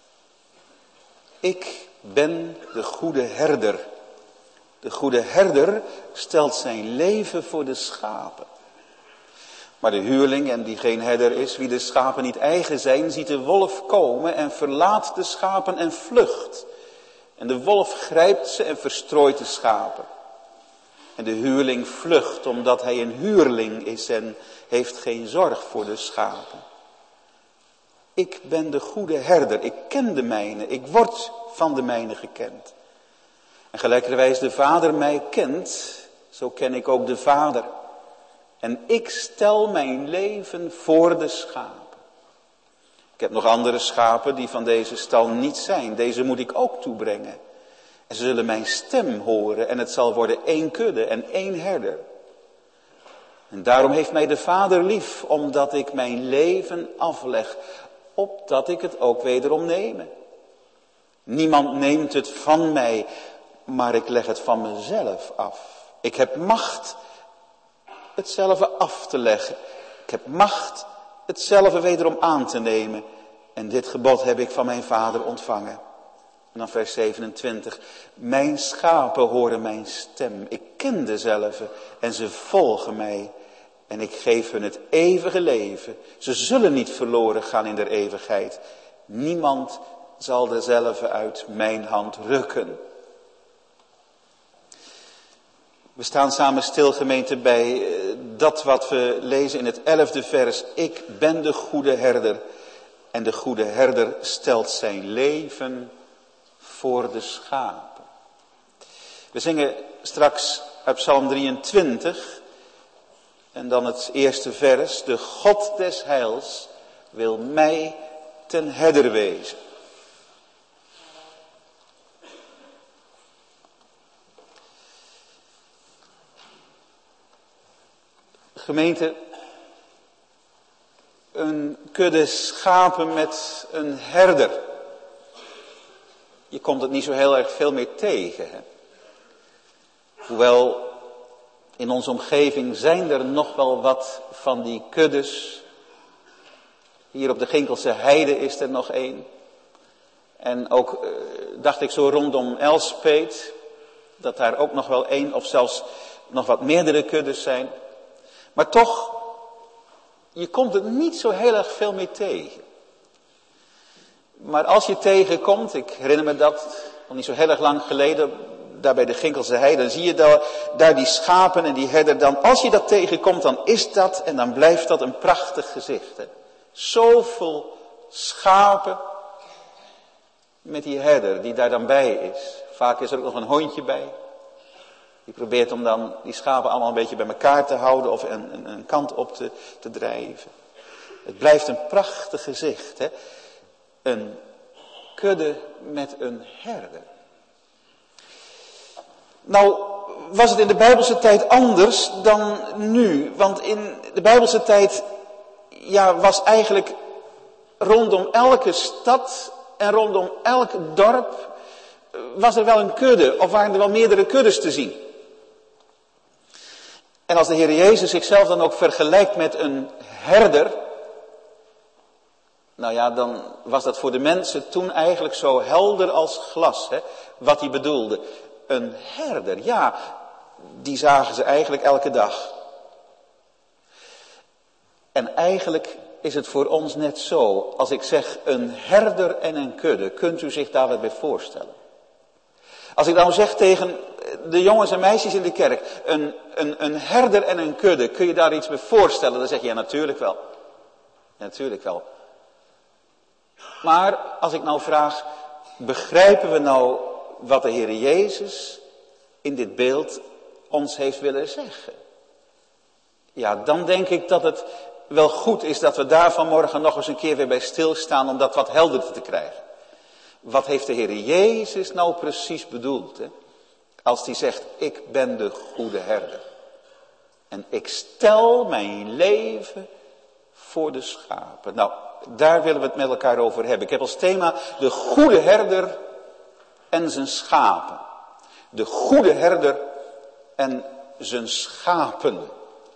Ik ben de goede herder. De goede herder stelt zijn leven voor de schapen. Maar de huurling, en die geen herder is, wie de schapen niet eigen zijn, ziet de wolf komen en verlaat de schapen en vlucht. En de wolf grijpt ze en verstrooit de schapen. En de huurling vlucht, omdat hij een huurling is en heeft geen zorg voor de schapen. Ik ben de goede herder, ik ken de mijne, ik word van de mijne gekend. En gelijkerwijs de Vader mij kent, zo ken ik ook de Vader. En ik stel mijn leven voor de schapen. Ik heb nog andere schapen die van deze stal niet zijn. Deze moet ik ook toebrengen. En ze zullen mijn stem horen en het zal worden één kudde en één herder. En daarom heeft mij de Vader lief, omdat ik mijn leven afleg, opdat ik het ook wederom neme. Niemand neemt het van mij, maar ik leg het van mezelf af. Ik heb macht hetzelfde af te leggen. Ik heb macht hetzelfde wederom aan te nemen. En dit gebod heb ik van mijn Vader ontvangen. En dan vers zevenentwintig. Mijn schapen horen mijn stem. Ik ken dezelfde en ze volgen mij. En ik geef hun het eeuwige leven. Ze zullen niet verloren gaan in der eeuwigheid. Niemand zal dezelfde uit mijn hand rukken. We staan samen stil, gemeente, bij dat wat we lezen in het elfde vers. Ik ben de goede herder. En de goede herder stelt zijn leven voor de schapen. We zingen straks uit Psalm drieëntwintig. En dan het eerste vers. De God des heils wil mij ten herder wezen. Gemeente, een kudde schapen met een herder. Je komt het niet zo heel erg veel meer tegen. Hè? Hoewel in onze omgeving zijn er nog wel wat van die kuddes. Hier op de Ginkelse Heide is er nog één. En ook eh, dacht ik zo rondom Elspeet, dat daar ook nog wel één of zelfs nog wat meerdere kuddes zijn. Maar toch, je komt het niet zo heel erg veel meer tegen. Maar als je tegenkomt, ik herinner me dat nog niet zo heel erg lang geleden, daar bij de Ginkelse Heide, dan zie je daar, daar die schapen en die herder. Dan, als je dat tegenkomt, dan is dat en dan blijft dat een prachtig gezicht. Hè? Zoveel schapen met die herder die daar dan bij is. Vaak is er ook nog een hondje bij. Die probeert om dan die schapen allemaal een beetje bij elkaar te houden of een, een, een kant op te, te drijven. Het blijft een prachtig gezicht. Hè? Een kudde met een herder. Nou was het in de Bijbelse tijd anders dan nu. Want in de Bijbelse tijd ja, was eigenlijk rondom elke stad en rondom elk dorp was er wel een kudde of waren er wel meerdere kuddes te zien. En als de Heer Jezus zichzelf dan ook vergelijkt met een herder, nou ja, dan was dat voor de mensen toen eigenlijk zo helder als glas, hè, wat hij bedoelde. Een herder, ja, die zagen ze eigenlijk elke dag. En eigenlijk is het voor ons net zo, als ik zeg een herder en een kudde, kunt u zich daar wat bij voorstellen? Als ik dan zeg tegen de jongens en meisjes in de kerk, een, een, een herder en een kudde, kun je daar iets bij voorstellen? Dan zeg je, ja, natuurlijk wel. Ja, natuurlijk wel. Maar als ik nou vraag, begrijpen we nou wat de Heer Jezus in dit beeld ons heeft willen zeggen? Ja, dan denk ik dat het wel goed is dat we daar vanmorgen nog eens een keer weer bij stilstaan om dat wat helderder te krijgen. Wat heeft de Heer Jezus nou precies bedoeld, hè? Als hij zegt, ik ben de goede herder. En ik stel mijn leven voor de schapen. Nou, daar willen we het met elkaar over hebben. Ik heb als thema de goede herder en zijn schapen. De goede herder en zijn schapen.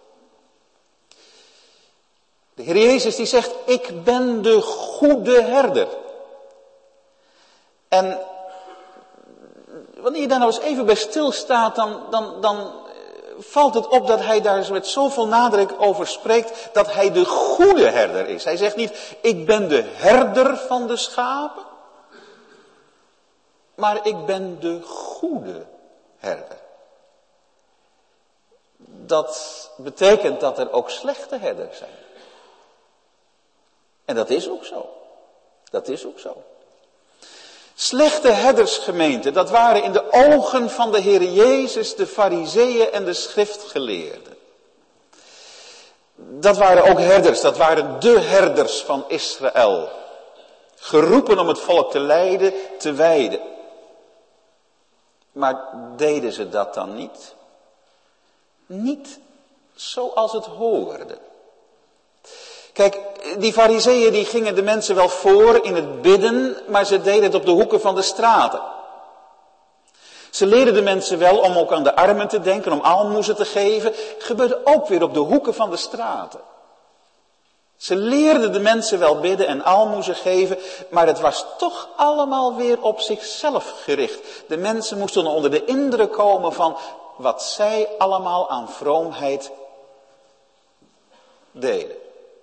De Heer Jezus die zegt, ik ben de goede herder. En wanneer je daar nou eens even bij stilstaat, dan, dan, dan valt het op dat hij daar met zoveel nadruk over spreekt dat hij de goede herder is. Hij zegt niet, ik ben de herder van de schapen, maar ik ben de goede herder. Dat betekent dat er ook slechte herders zijn. En dat is ook zo. Dat is ook zo. Slechte herdersgemeenten, dat waren in de ogen van de Heer Jezus de Farizeeën en de schriftgeleerden. Dat waren ook herders, dat waren de herders van Israël. Geroepen om het volk te leiden, te wijden. Maar deden ze dat dan niet? Niet zoals het hoorde. Kijk, die farizeeën die gingen de mensen wel voor in het bidden, maar ze deden het op de hoeken van de straten. Ze leerden de mensen wel om ook aan de armen te denken, om aalmoezen te geven. Gebeurde ook weer op de hoeken van de straten. Ze leerden de mensen wel bidden en aalmoezen geven, maar het was toch allemaal weer op zichzelf gericht. De mensen moesten onder de indruk komen van wat zij allemaal aan vroomheid deden.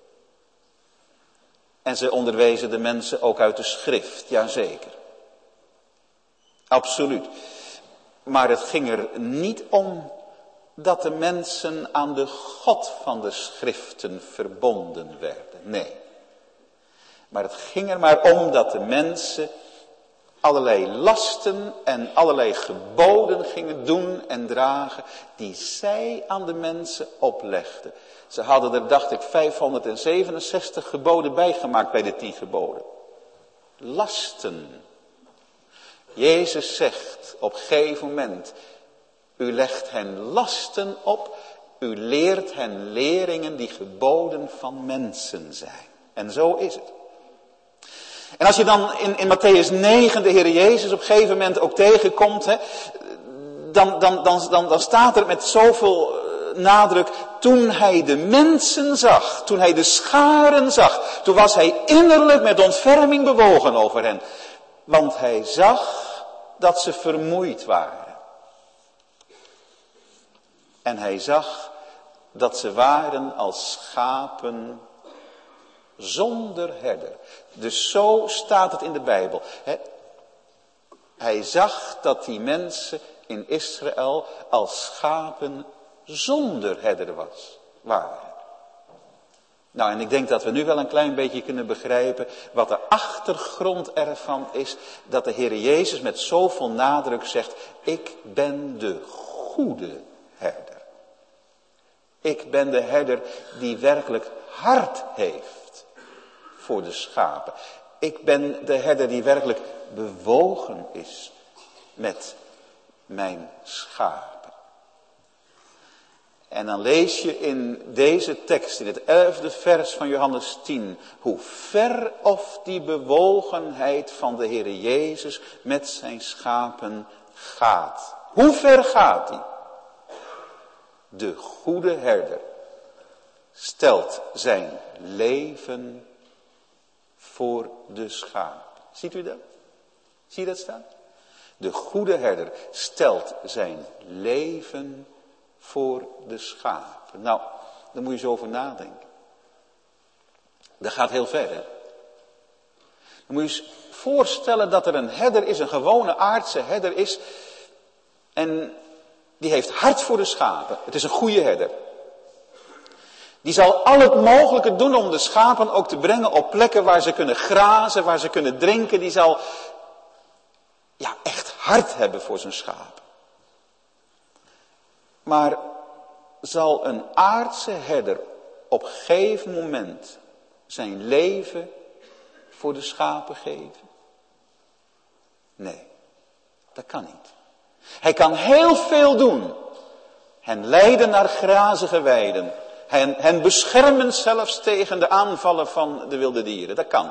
En ze onderwezen de mensen ook uit de schrift, jazeker. Absoluut. Maar het ging er niet om dat de mensen aan de God van de schriften verbonden werden. Nee. Maar het ging er maar om dat de mensen allerlei lasten en allerlei geboden gingen doen en dragen die zij aan de mensen oplegden. Ze hadden er, dacht ik, vijfhonderdzevenenzestig geboden bijgemaakt bij de tien geboden. Lasten. Jezus zegt op een gegeven moment, u legt hen lasten op, u leert hen leringen die geboden van mensen zijn. En zo is het. En als je dan in, in Matthäus negen de Heer Jezus op een gegeven moment ook tegenkomt, hè, dan, dan, dan, dan, dan staat er met zoveel nadruk, toen hij de mensen zag, toen hij de scharen zag, toen was hij innerlijk met ontferming bewogen over hen. Want hij zag dat ze vermoeid waren. En hij zag dat ze waren als schapen zonder herder. Dus zo staat het in de Bijbel. Hij zag dat die mensen in Israël als schapen zonder herder was, waren. Nou, en ik denk dat we nu wel een klein beetje kunnen begrijpen wat de achtergrond ervan is, dat de Heer Jezus met zoveel nadruk zegt, ik ben de goede herder. Ik ben de herder die werkelijk hart heeft voor de schapen. Ik ben de herder die werkelijk bewogen is met mijn schapen. En dan lees je in deze tekst, in het elfde vers van Johannes tien, hoe ver of die bewogenheid van de Heer Jezus met zijn schapen gaat. Hoe ver gaat die? De goede herder stelt zijn leven voor de schapen. Ziet u dat? Zie je dat staan? De goede herder stelt zijn leven voor de schapen. Nou, daar moet je zo over nadenken. Dat gaat heel ver, hè? Dan moet je je voorstellen dat er een herder is, een gewone aardse herder is. En die heeft hart voor de schapen. Het is een goede herder. Die zal al het mogelijke doen om de schapen ook te brengen op plekken waar ze kunnen grazen, waar ze kunnen drinken. Die zal ja, echt hart hebben voor zijn schapen. Maar zal een aardse herder op een gegeven moment zijn leven voor de schapen geven? Nee, dat kan niet. Hij kan heel veel doen. Hen leiden naar grazige weiden. Hen, hen beschermen zelfs tegen de aanvallen van de wilde dieren. Dat kan.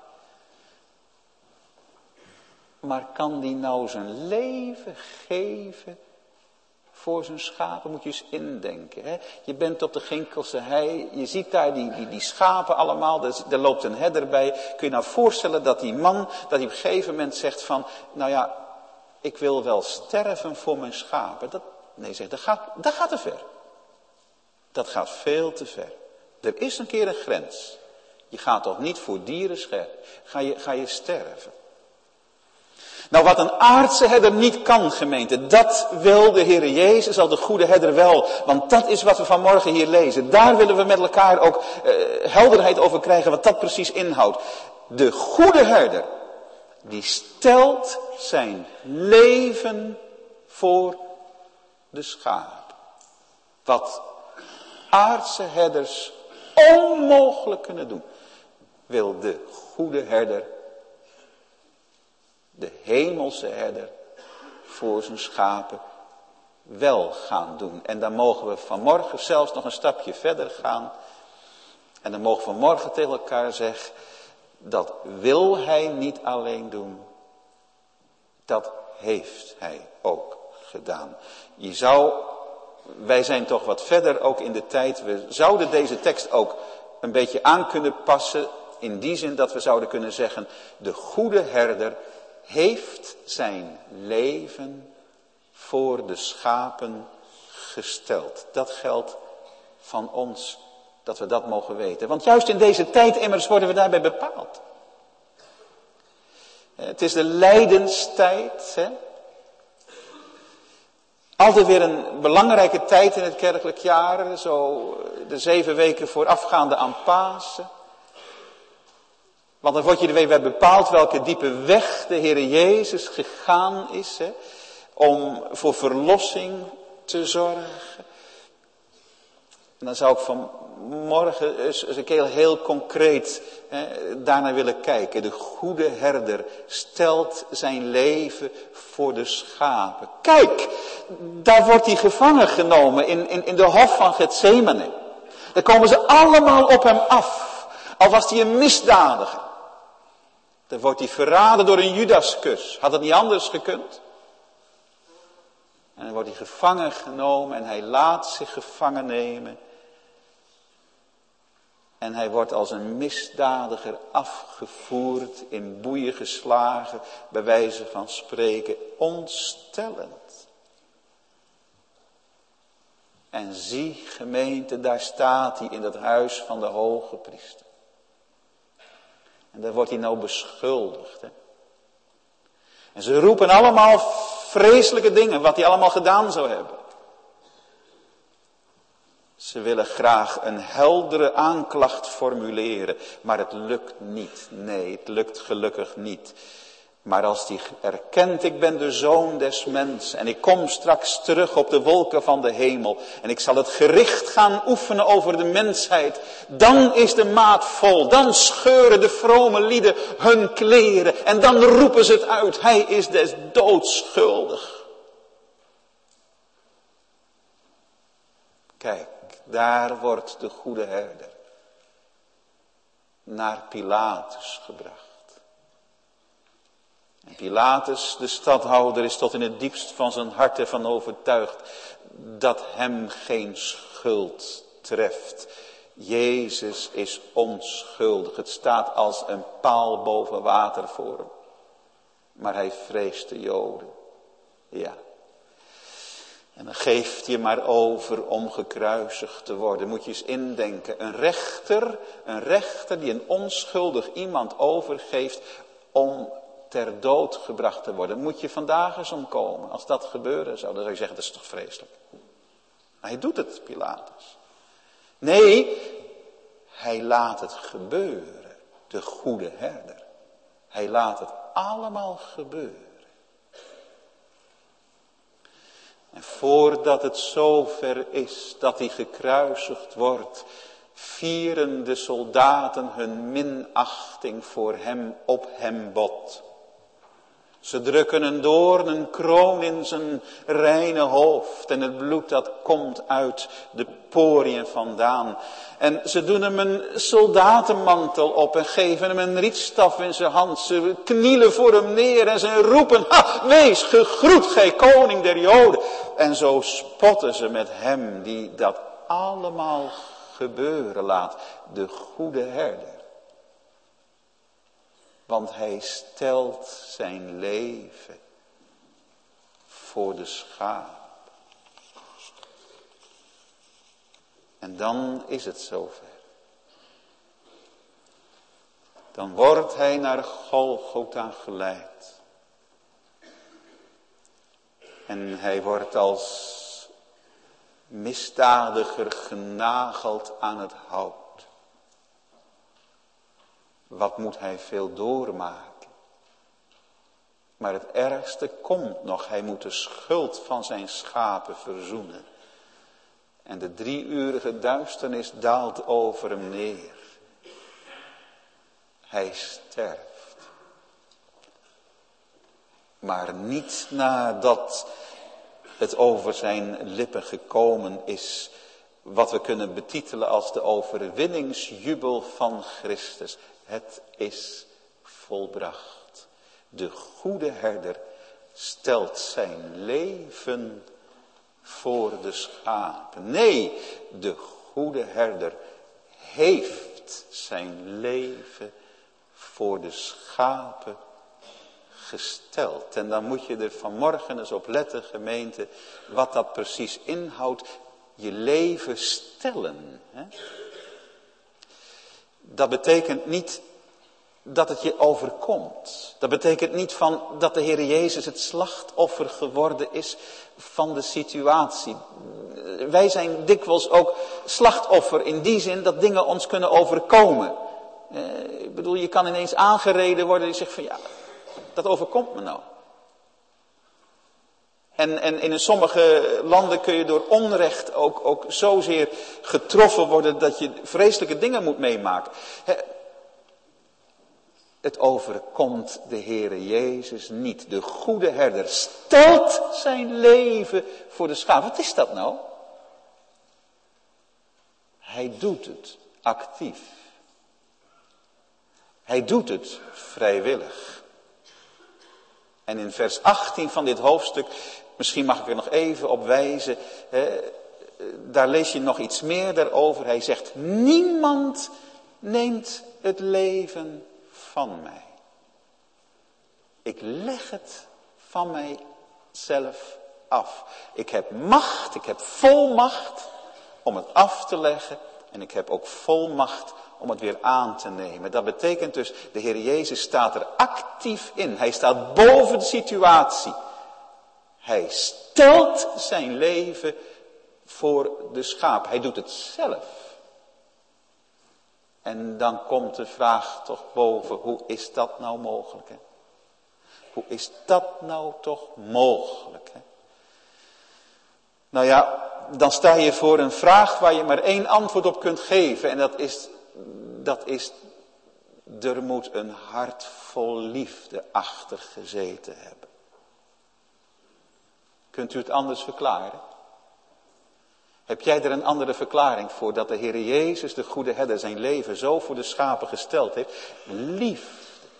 Maar kan die nou zijn leven geven voor zijn schapen? Moet je eens indenken. Hè? Je bent op de Ginkelse hei. Je ziet daar die, die, die schapen allemaal. Daar, daar loopt een herder bij. Kun je nou voorstellen dat die man, dat hij op een gegeven moment zegt van, nou ja, ik wil wel sterven voor mijn schapen. Dat, Nee, zeg, dat gaat, dat gaat te ver. Dat gaat veel te ver. Er is een keer een grens. Je gaat toch niet voor dieren scherpen. Ga je, ga je sterven. Nou, wat een aardse herder niet kan, gemeente, dat wil de Heer Jezus, al de goede herder wel. Want dat is wat we vanmorgen hier lezen. Daar willen we met elkaar ook uh, helderheid over krijgen, wat dat precies inhoudt. De goede herder, die stelt zijn leven voor de schaap. Wat aardse herders onmogelijk kunnen doen, wil de goede herder, de hemelse herder, voor zijn schapen wel gaan doen. En dan mogen we vanmorgen zelfs nog een stapje verder gaan. En dan mogen we vanmorgen tegen elkaar zeggen, dat wil hij niet alleen doen. Dat heeft hij ook gedaan. Je zou, wij zijn toch wat verder ook in de tijd. We zouden deze tekst ook een beetje aan kunnen passen. In die zin dat we zouden kunnen zeggen, de goede herder heeft zijn leven voor de schapen gesteld. Dat geldt van ons, dat we dat mogen weten. Want juist in deze tijd immers worden we daarbij bepaald. Het is de lijdenstijd. Hè? Altijd weer een belangrijke tijd in het kerkelijk jaar. Zo de zeven weken voorafgaande aan Pasen. Want dan wordt je er weer bepaald welke diepe weg de Heer Jezus gegaan is. Hè, om voor verlossing te zorgen. En dan zou ik vanmorgen eens een keer heel concreet hè, daarnaar willen kijken. De goede herder stelt zijn leven voor de schapen. Kijk, daar wordt hij gevangen genomen in, in, in de hof van Getsemane. Daar komen ze allemaal op hem af. Al was hij een misdadiger. Dan wordt hij verraden door een Judaskus. Had het niet anders gekund? En dan wordt hij gevangen genomen en hij laat zich gevangen nemen. En hij wordt als een misdadiger afgevoerd, in boeien geslagen, bij wijze van spreken, ontstellend. En zie, gemeente, daar staat hij in dat huis van de hoge priester. En daar wordt hij nou beschuldigd. Hè? En ze roepen allemaal vreselijke dingen, wat hij allemaal gedaan zou hebben. Ze willen graag een heldere aanklacht formuleren, maar het lukt niet. Nee, het lukt gelukkig niet. Maar als hij erkent, ik ben de zoon des mens en ik kom straks terug op de wolken van de hemel en ik zal het gericht gaan oefenen over de mensheid, dan is de maat vol, dan scheuren de vrome lieden hun kleren en dan roepen ze het uit, hij is des doods schuldig. Kijk, daar wordt de goede herder naar Pilatus gebracht. En Pilatus, de stadhouder, is tot in het diepst van zijn hart ervan overtuigd dat hem geen schuld treft. Jezus is onschuldig. Het staat als een paal boven water voor hem. Maar hij vreest de Joden. Ja. En dan geeft hij maar over om gekruisigd te worden. Moet je eens indenken. Een rechter, een rechter die een onschuldig iemand overgeeft om ter dood gebracht te worden. Moet je vandaag eens omkomen. Als dat gebeuren zou, dan zou je zeggen, dat is toch vreselijk. Maar hij doet het, Pilatus. Nee, hij laat het gebeuren. De goede herder. Hij laat het allemaal gebeuren. En voordat het zover is dat hij gekruisigd wordt, vieren de soldaten hun minachting voor hem op hem bot. Ze drukken een doornen kroon in zijn reine hoofd en het bloed dat komt uit de poriën vandaan. En ze doen hem een soldatenmantel op en geven hem een rietstaf in zijn hand. Ze knielen voor hem neer en ze roepen, ha, wees gegroet, gij koning der Joden. En zo spotten ze met hem die dat allemaal gebeuren laat, de goede herder. Want hij stelt zijn leven voor de schaap. En dan is het zover. Dan wordt hij naar Golgotha geleid. En hij wordt als misdadiger genageld aan het hout. Wat moet hij veel doormaken. Maar het ergste komt nog. Hij moet de schuld van zijn schapen verzoenen. En de drieurige duisternis daalt over hem neer. Hij sterft. Maar niet nadat het over zijn lippen gekomen is, wat we kunnen betitelen als de overwinningsjubel van Christus. Het is volbracht. De goede herder stelt zijn leven voor de schapen. Nee, de goede herder heeft zijn leven voor de schapen gesteld. En dan moet je er vanmorgen eens op letten, gemeente, wat dat precies inhoudt. Je leven stellen. Hè? Dat betekent niet dat het je overkomt. Dat betekent niet van dat de Heer Jezus het slachtoffer geworden is van de situatie. Wij zijn dikwijls ook slachtoffer in die zin dat dingen ons kunnen overkomen. Eh, ik bedoel, je kan ineens aangereden worden en je zegt van ja, dat overkomt me nou. En, en in sommige landen kun je door onrecht ook, ook zozeer getroffen worden dat je vreselijke dingen moet meemaken. He, het overkomt de Heere Jezus niet. De goede herder stelt zijn leven voor de schapen. Wat is dat nou? Hij doet het actief. Hij doet het vrijwillig. En in vers achttien van dit hoofdstuk, misschien mag ik er nog even op wijzen, hè, daar lees je nog iets meer daarover. Hij zegt, niemand neemt het leven van mij. Ik leg het van mijzelf af. Ik heb macht, ik heb volmacht om het af te leggen. En ik heb ook volmacht om het weer aan te nemen. Dat betekent dus, de Heer Jezus staat er actief in. Hij staat boven de situatie. Hij stelt zijn leven voor de schaap. Hij doet het zelf. En dan komt de vraag toch boven, hoe is dat nou mogelijk? Hè? Hoe is dat nou toch mogelijk? Hè? Nou ja, dan sta je voor een vraag waar je maar één antwoord op kunt geven. En dat is, dat is, er moet een hart vol liefde achter gezeten hebben. Kunt u het anders verklaren? Heb jij er een andere verklaring voor dat de Heer Jezus, de goede herder, zijn leven zo voor de schapen gesteld heeft? Liefde.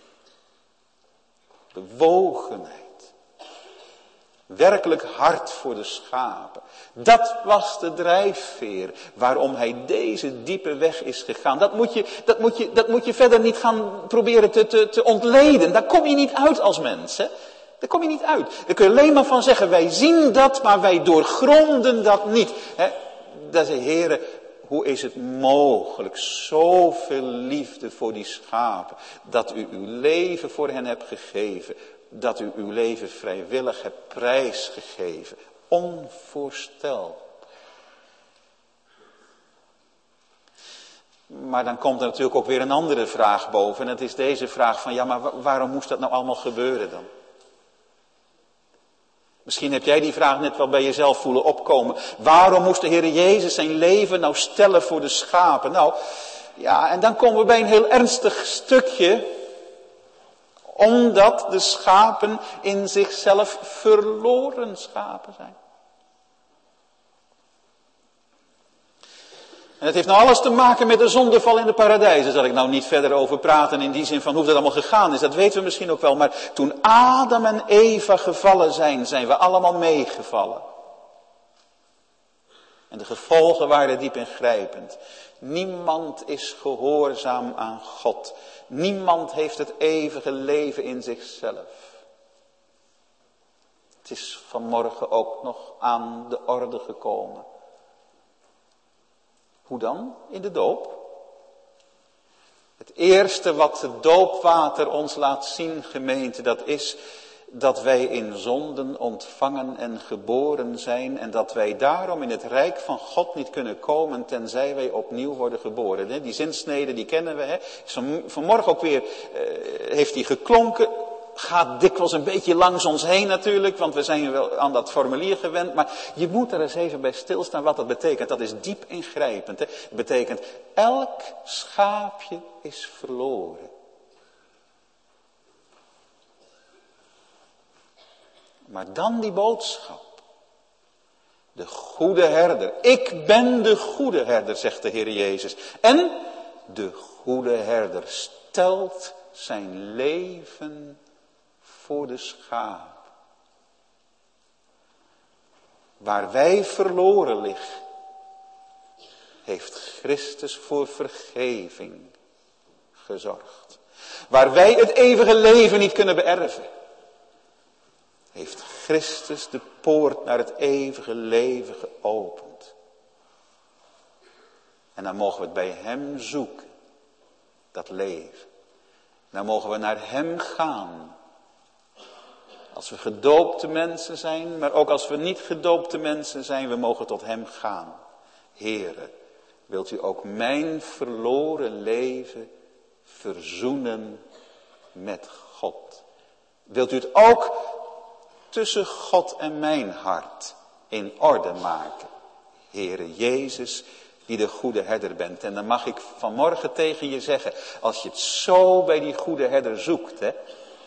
Bewogenheid. Werkelijk hart voor de schapen. Dat was de drijfveer waarom hij deze diepe weg is gegaan. Dat moet je, dat moet je, dat moet je verder niet gaan proberen te, te, te ontleden. Daar kom je niet uit als mens. Hè? Daar kom je niet uit. Daar kun je alleen maar van zeggen, wij zien dat, maar wij doorgronden dat niet. Hè? Dat is, Heere, hoe is het mogelijk, zoveel liefde voor die schapen, dat u uw leven voor hen hebt gegeven, dat u uw leven vrijwillig hebt prijsgegeven. Onvoorstelbaar. Maar dan komt er natuurlijk ook weer een andere vraag boven. En het is deze vraag van, ja, maar waarom moest dat nou allemaal gebeuren dan? Misschien heb jij die vraag net wel bij jezelf voelen opkomen. Waarom moest de Heer Jezus zijn leven nou stellen voor de schapen? Nou, ja, en dan komen we bij een heel ernstig stukje. Omdat de schapen in zichzelf verloren schapen zijn. En het heeft nou alles te maken met de zondeval in de paradijs. Daar zal ik nou niet verder over praten in die zin van hoe dat allemaal gegaan is. Dat weten we misschien ook wel. Maar toen Adam en Eva gevallen zijn, zijn we allemaal meegevallen. En de gevolgen waren diep ingrijpend. Niemand is gehoorzaam aan God. Niemand heeft het eeuwige leven in zichzelf. Het is vanmorgen ook nog aan de orde gekomen. Hoe dan? In de doop. Het eerste wat het doopwater ons laat zien, gemeente, dat is dat wij in zonden ontvangen en geboren zijn. En dat wij daarom in het rijk van God niet kunnen komen tenzij wij opnieuw worden geboren. Die zinsnede die kennen we. Hè? Vanmorgen ook weer uh, heeft die geklonken. Gaat dikwijls een beetje langs ons heen natuurlijk, want we zijn wel aan dat formulier gewend. Maar je moet er eens even bij stilstaan wat dat betekent. Dat is diep ingrijpend. Hè? Het betekent, elk schaapje is verloren. Maar dan die boodschap. De goede herder. Ik ben de goede herder, zegt de Heer Jezus. En de goede herder stelt zijn leven voor de schaap. Waar wij verloren liggen, heeft Christus voor vergeving gezorgd. Waar wij het eeuwige leven niet kunnen beërven, heeft Christus de poort naar het eeuwige leven geopend. En dan mogen we het bij hem zoeken, dat leven. Dan mogen we naar hem gaan. Als we gedoopte mensen zijn, maar ook als we niet gedoopte mensen zijn, we mogen tot hem gaan. Heere, wilt u ook mijn verloren leven verzoenen met God? Wilt u het ook tussen God en mijn hart in orde maken? Heere Jezus, die de goede herder bent. En dan mag ik vanmorgen tegen je zeggen, als je het zo bij die goede herder zoekt, hè,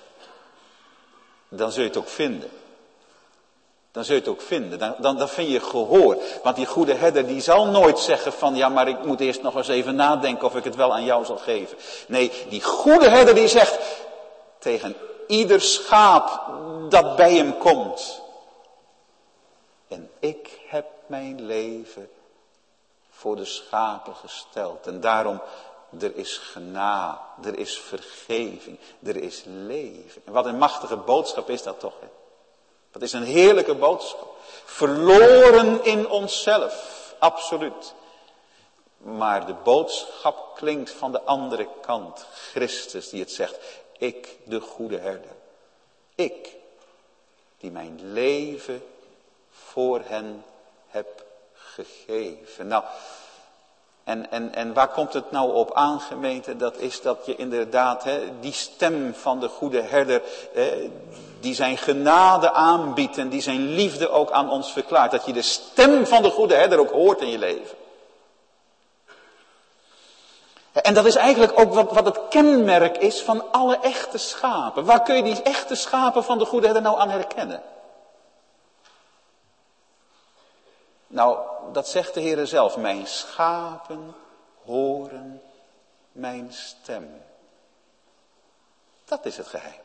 dan zul je het ook vinden. Dan zul je het ook vinden. Dan, dan, dan vind je gehoor. Want die goede herder die zal nooit zeggen van, ja, maar ik moet eerst nog eens even nadenken of ik het wel aan jou zal geven. Nee, die goede herder die zegt tegen ieder schaap dat bij hem komt. En ik heb mijn leven voor de schapen gesteld. En daarom, er is genade, er is vergeving, er is leven. En wat een machtige boodschap is dat toch, hè? Dat is een heerlijke boodschap. Verloren in onszelf, absoluut. Maar de boodschap klinkt van de andere kant. Christus die het zegt, ik de goede herder. Ik, die mijn leven voor hen heb gegeven. Nou, en, en, en waar komt het nou op aan, gemeente? Dat is dat je inderdaad, hè, die stem van de goede herder, hè, die zijn genade aanbiedt en die zijn liefde ook aan ons verklaart. Dat je de stem van de goede herder ook hoort in je leven. En dat is eigenlijk ook wat, wat het kenmerk is van alle echte schapen. Waar kun je die echte schapen van de goede herder nou aan herkennen? Nou, dat zegt de Heere zelf. Mijn schapen horen mijn stem. Dat is het geheim.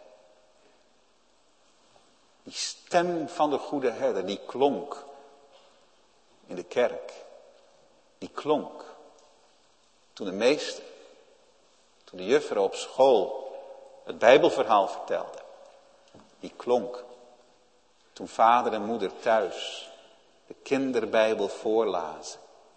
Die stem van de goede herder, die klonk in de kerk. Die klonk toen de meester, toen de juffrouw op school het Bijbelverhaal vertelde. Die klonk toen vader en moeder thuis de kinderbijbel voorlazen.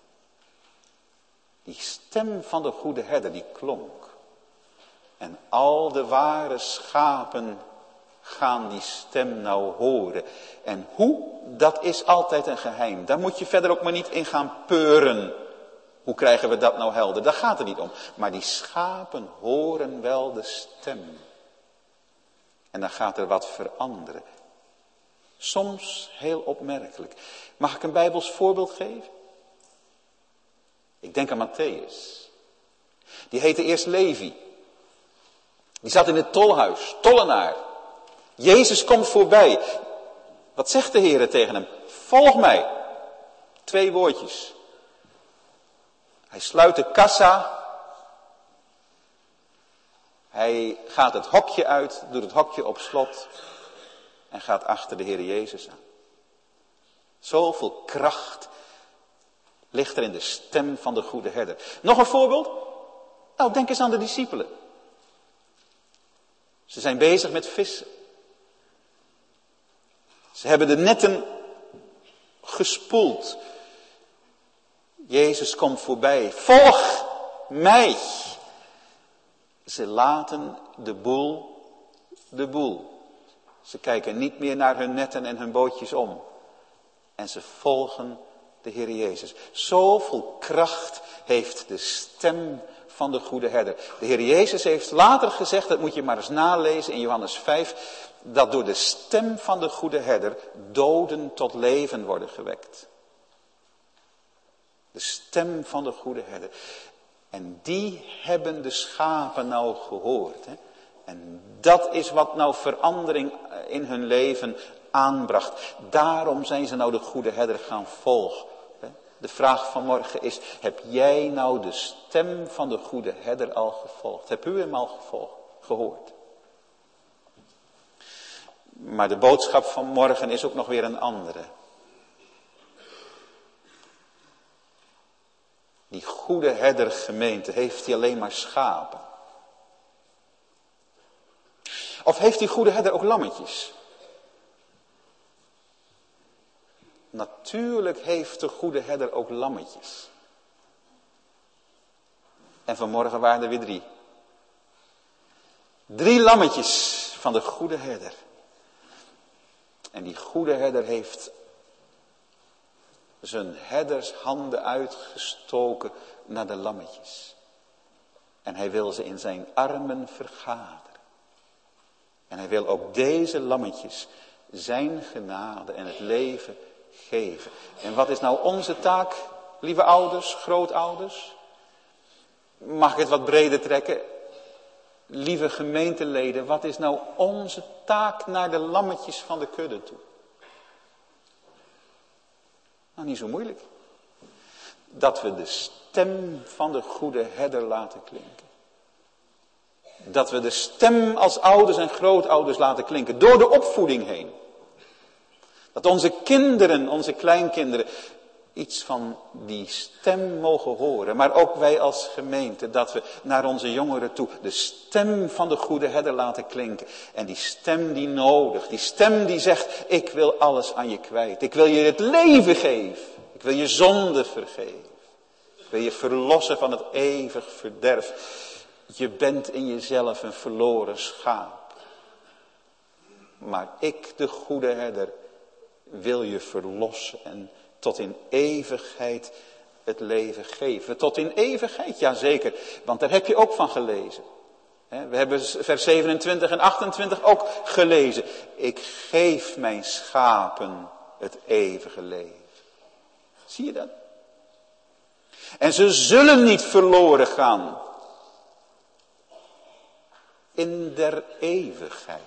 Die stem van de goede herder, die klonk. En al de ware schapen gaan die stem nou horen. En hoe, dat is altijd een geheim. Daar moet je verder ook maar niet in gaan peuren. Hoe krijgen we dat nou helder? Daar gaat het niet om. Maar die schapen horen wel de stem. En dan gaat er wat veranderen. Soms heel opmerkelijk. Mag ik een Bijbels voorbeeld geven? Ik denk aan Matthäus. Die heette eerst Levi. Die zat in het tolhuis, tollenaar. Jezus komt voorbij. Wat zegt de Heer tegen hem? Volg mij. Twee woordjes. Hij sluit de kassa. Hij gaat het hokje uit, doet het hokje op slot. En gaat achter de Heer Jezus aan. Zoveel kracht ligt er in de stem van de goede herder. Nog een voorbeeld? Nou, denk eens aan de discipelen. Ze zijn bezig met vissen. Ze hebben de netten gespoeld. Jezus komt voorbij. Volg mij. Ze laten de boel de boel. Ze kijken niet meer naar hun netten en hun bootjes om. En ze volgen de Heer Jezus. Zoveel kracht heeft de stem van de goede herder. De Heer Jezus heeft later gezegd, dat moet je maar eens nalezen in Johannes vijf, dat door de stem van de goede herder doden tot leven worden gewekt. De stem van de goede herder. En die hebben de schapen nou gehoord. Hè? En dat is wat nou verandering in hun leven aanbracht. Daarom zijn ze nou de goede herder gaan volgen. De vraag van morgen is, heb jij nou de stem van de goede herder al gevolgd? Heb u hem al gevolgd, gehoord? Maar de boodschap van morgen is ook nog weer een andere. Die goede herdergemeente, heeft hij alleen maar schapen? Of heeft die goede herder ook lammetjes? Natuurlijk heeft de goede herder ook lammetjes. En vanmorgen waren er weer drie. Drie lammetjes van de goede herder. En die goede herder heeft zijn herdershanden uitgestoken naar de lammetjes. En hij wil ze in zijn armen vergaderen. En hij wil ook deze lammetjes zijn genade en het leven geven. En wat is nou onze taak, lieve ouders, grootouders? Mag ik het wat breder trekken? Lieve gemeenteleden, wat is nou onze taak naar de lammetjes van de kudde toe? Nou, niet zo moeilijk. Dat we de stem van de goede herder laten klinken. Dat we de stem als ouders en grootouders laten klinken. Door de opvoeding heen. Dat onze kinderen, onze kleinkinderen, iets van die stem mogen horen. Maar ook wij als gemeente, dat we naar onze jongeren toe de stem van de goede herder laten klinken. En die stem die nodigt, die stem die zegt, ik wil alles aan je kwijt. Ik wil je het leven geven. Ik wil je zonde vergeven. Ik wil je verlossen van het eeuwig verderf. Je bent in jezelf een verloren schaap. Maar ik, de goede herder, wil je verlossen en tot in eeuwigheid het leven geven. Tot in eeuwigheid, ja zeker, want daar heb je ook van gelezen. We hebben vers zevenentwintig en achtentwintig ook gelezen. Ik geef mijn schapen het eeuwige leven. Zie je dat? En ze zullen niet verloren gaan. In der eeuwigheid.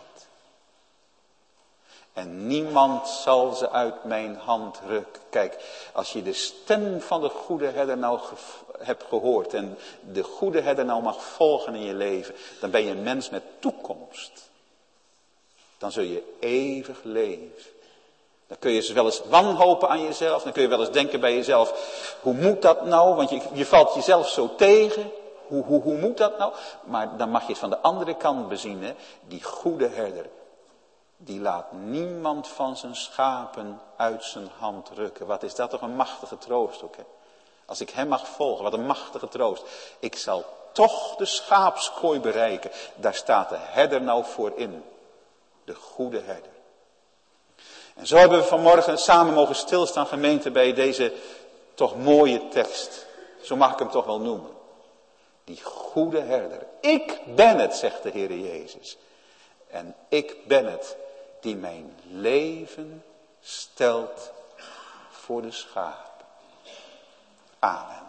En niemand zal ze uit mijn hand rukken. Kijk, als je de stem van de goede herder nou ge- hebt gehoord. En de goede herder nou mag volgen in je leven. Dan ben je een mens met toekomst. Dan zul je eeuwig leven. Dan kun je wel eens wanhopen aan jezelf. Dan kun je wel eens denken bij jezelf. Hoe moet dat nou? Want je, je valt jezelf zo tegen. Hoe, hoe, hoe moet dat nou? Maar dan mag je het van de andere kant bezien. Hè? Die goede herder. Die laat niemand van zijn schapen uit zijn hand rukken. Wat is dat toch een machtige troost ook. Hè? Als ik hem mag volgen, wat een machtige troost. Ik zal toch de schaapskooi bereiken. Daar staat de herder nou voor in. De goede herder. En zo hebben we vanmorgen samen mogen stilstaan, gemeente, bij deze toch mooie tekst. Zo mag ik hem toch wel noemen. Die goede herder. Ik ben het, zegt de Heer Jezus. En ik ben het die mijn leven stelt voor de schapen. Amen.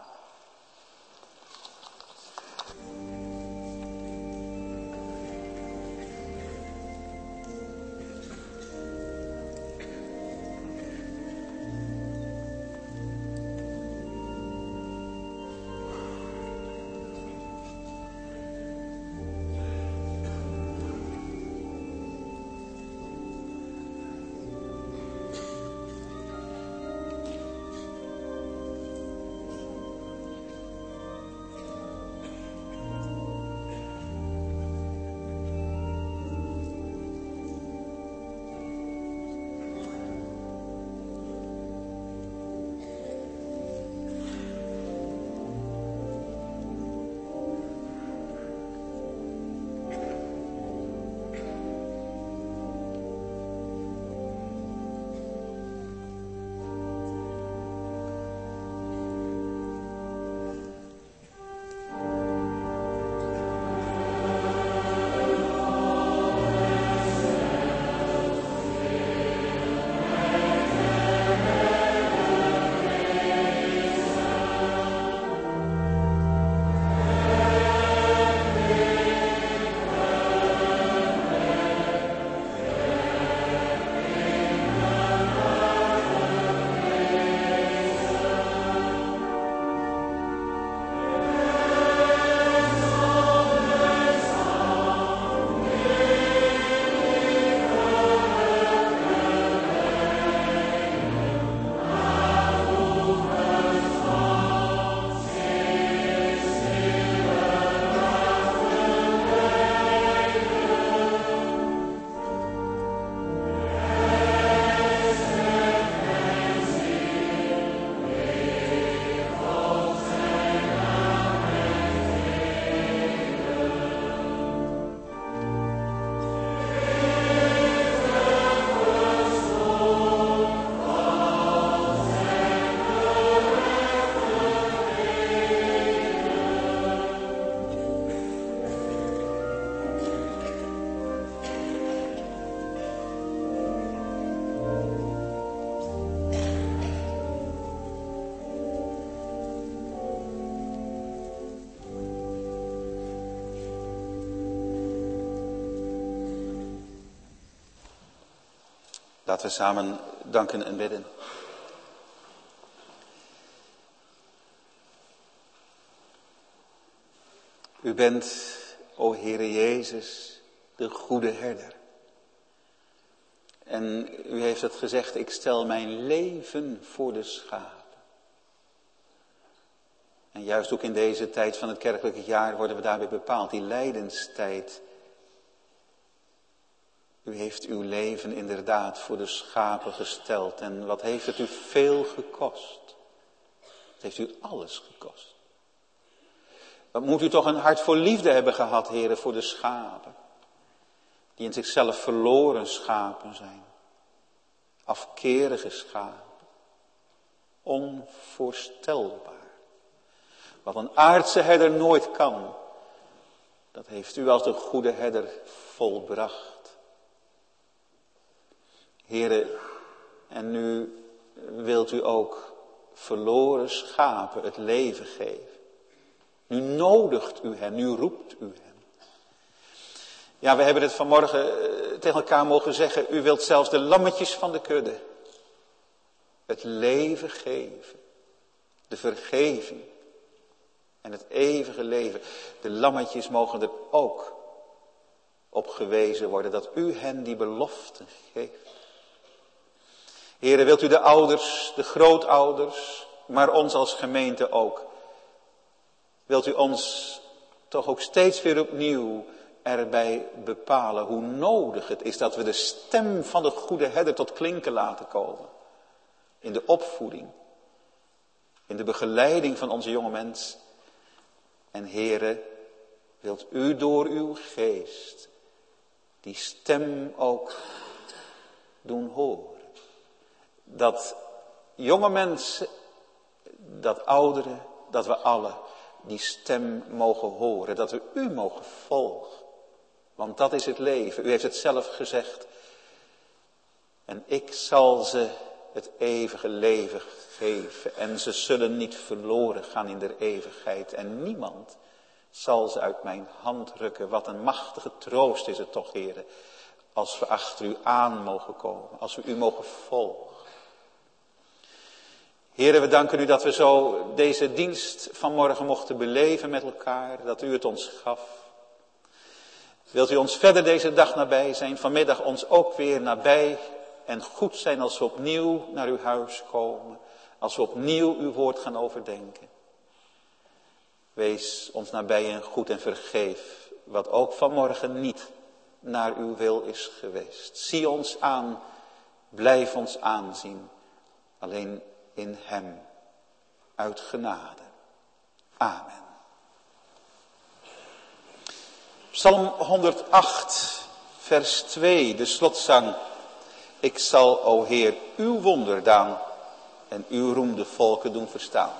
Laten we samen danken en bidden. U bent, o Heere Jezus, de goede herder. En u heeft het gezegd, ik stel mijn leven voor de schapen. En juist ook in deze tijd van het kerkelijke jaar worden we daarbij bepaald, die lijdenstijd. U heeft uw leven inderdaad voor de schapen gesteld. En wat heeft het u veel gekost? Het heeft u alles gekost. Wat moet u toch een hart voor liefde hebben gehad, Heere, voor de schapen. Die in zichzelf verloren schapen zijn. Afkerige schapen. Onvoorstelbaar. Wat een aardse herder nooit kan. Dat heeft u als de goede herder volbracht. Heere, en nu wilt u ook verloren schapen het leven geven. Nu nodigt u hen, nu roept u hen. Ja, we hebben het vanmorgen tegen elkaar mogen zeggen. U wilt zelfs de lammetjes van de kudde het leven geven. De vergeving en het eeuwige leven. De lammetjes mogen er ook op gewezen worden dat u hen die belofte geeft. Heere, wilt u de ouders, de grootouders, maar ons als gemeente ook. Wilt u ons toch ook steeds weer opnieuw erbij bepalen hoe nodig het is dat we de stem van de goede herder tot klinken laten komen. In de opvoeding, in de begeleiding van onze jonge mens. En Heere, wilt u door uw geest die stem ook doen horen. Dat jonge mensen, dat ouderen, dat we allen die stem mogen horen. Dat we u mogen volgen. Want dat is het leven. U heeft het zelf gezegd. En ik zal ze het eeuwige leven geven. En ze zullen niet verloren gaan in de eeuwigheid. En niemand zal ze uit mijn hand rukken. Wat een machtige troost is het toch, Heere. Als we achter u aan mogen komen. Als we u mogen volgen. Heere, we danken u dat we zo deze dienst vanmorgen mochten beleven met elkaar. Dat u het ons gaf. Wilt u ons verder deze dag nabij zijn. Vanmiddag ons ook weer nabij en goed zijn als we opnieuw naar uw huis komen. Als we opnieuw uw woord gaan overdenken. Wees ons nabij en goed en vergeef wat ook vanmorgen niet naar uw wil is geweest. Zie ons aan, blijf ons aanzien. Alleen in hem, uit genade. Amen. Psalm honderdacht, vers twee, de slotzang. Ik zal, o Heer, uw wonderdaan en uw roem de volken doen verstaan.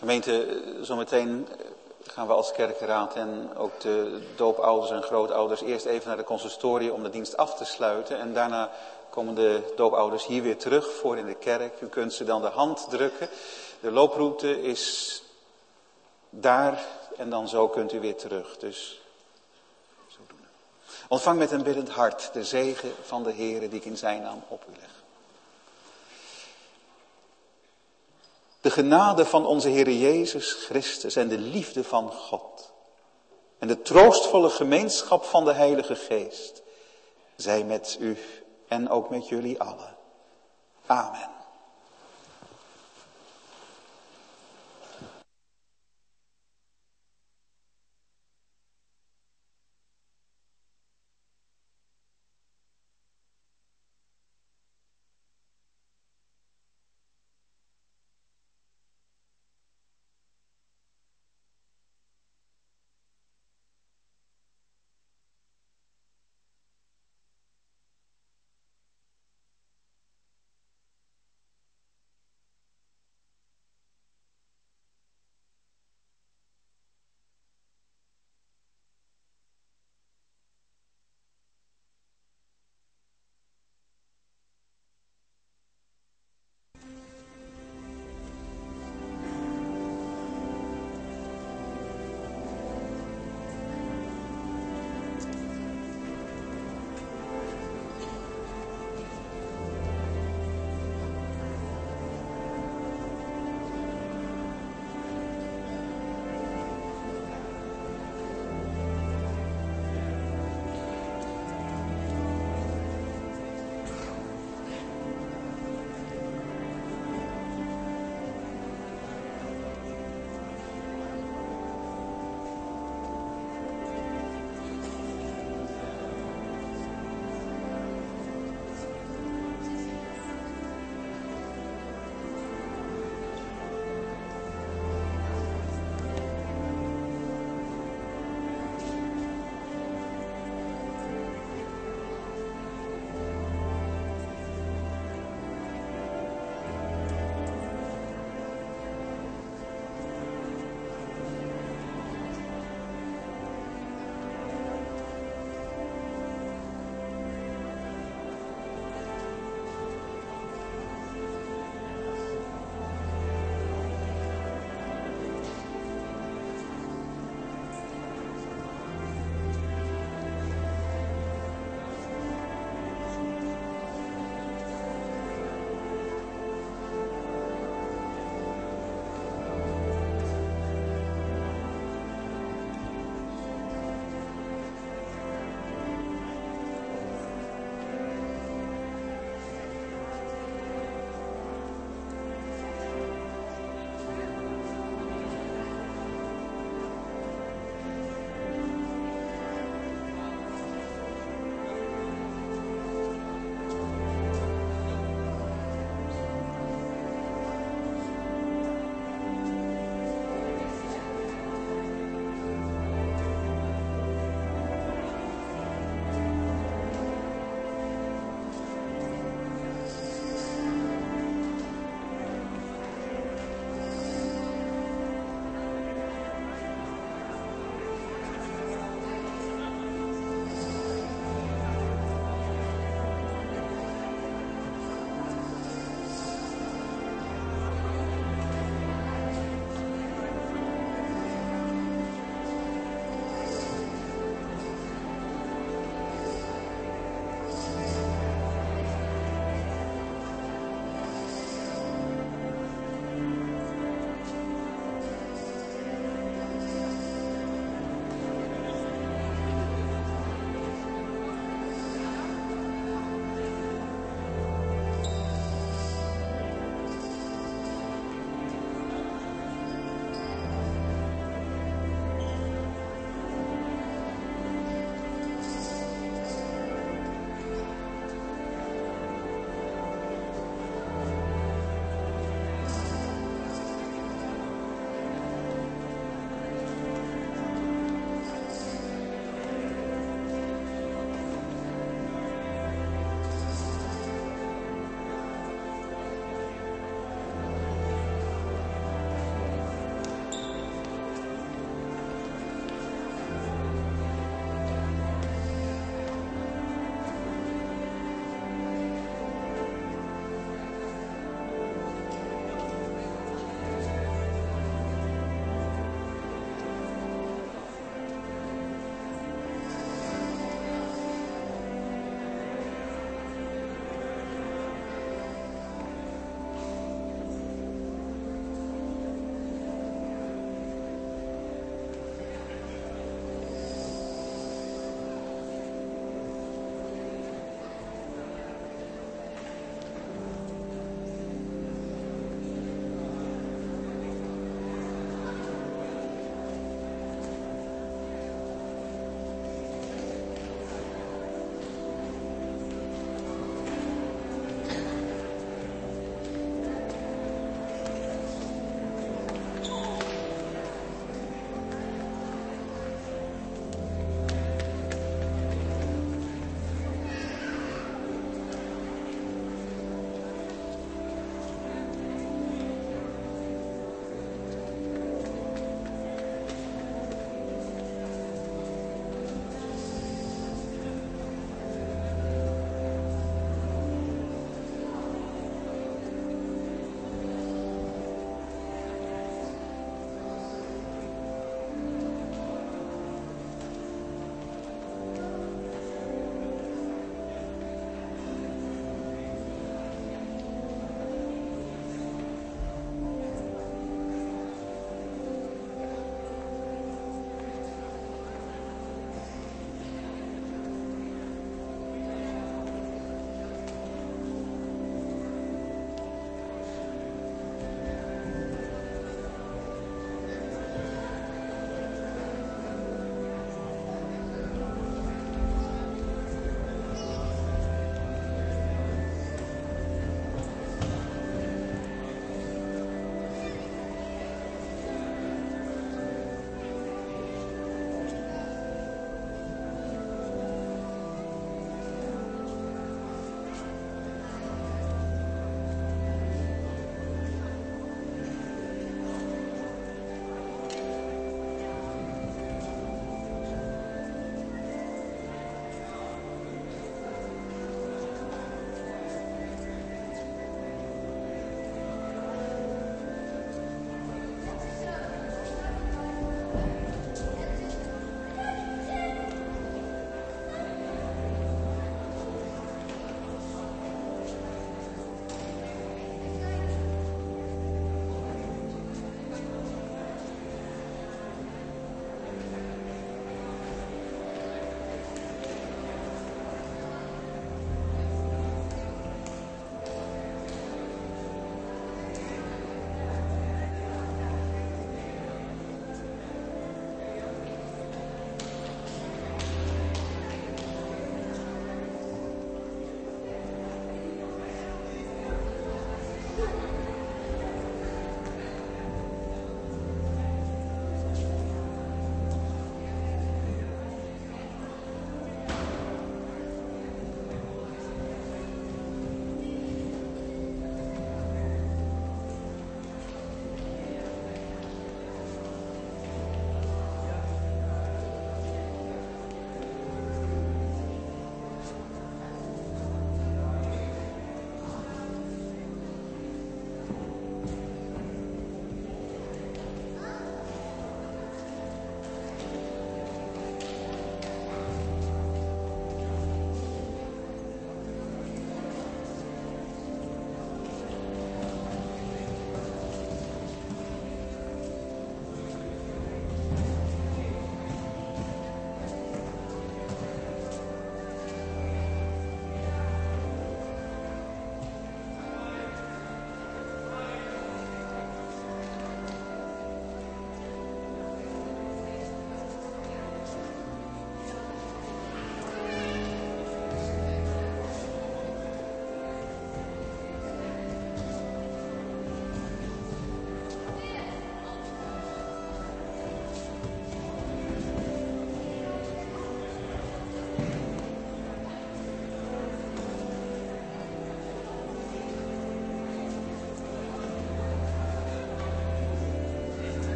Gemeente, zometeen gaan we als kerkenraad en ook de doopouders en grootouders eerst even naar de consistorie om de dienst af te sluiten. En daarna komen de doopouders hier weer terug voor in de kerk. U kunt ze dan de hand drukken. De looproute is daar en dan zo kunt u weer terug. Dus zo doen we. Ontvang met een biddend hart de zegen van de Heere die ik in zijn naam op u leg. De genade van onze Heere Jezus Christus en de liefde van God en de troostvolle gemeenschap van de Heilige Geest zij met u en ook met jullie allen. Amen.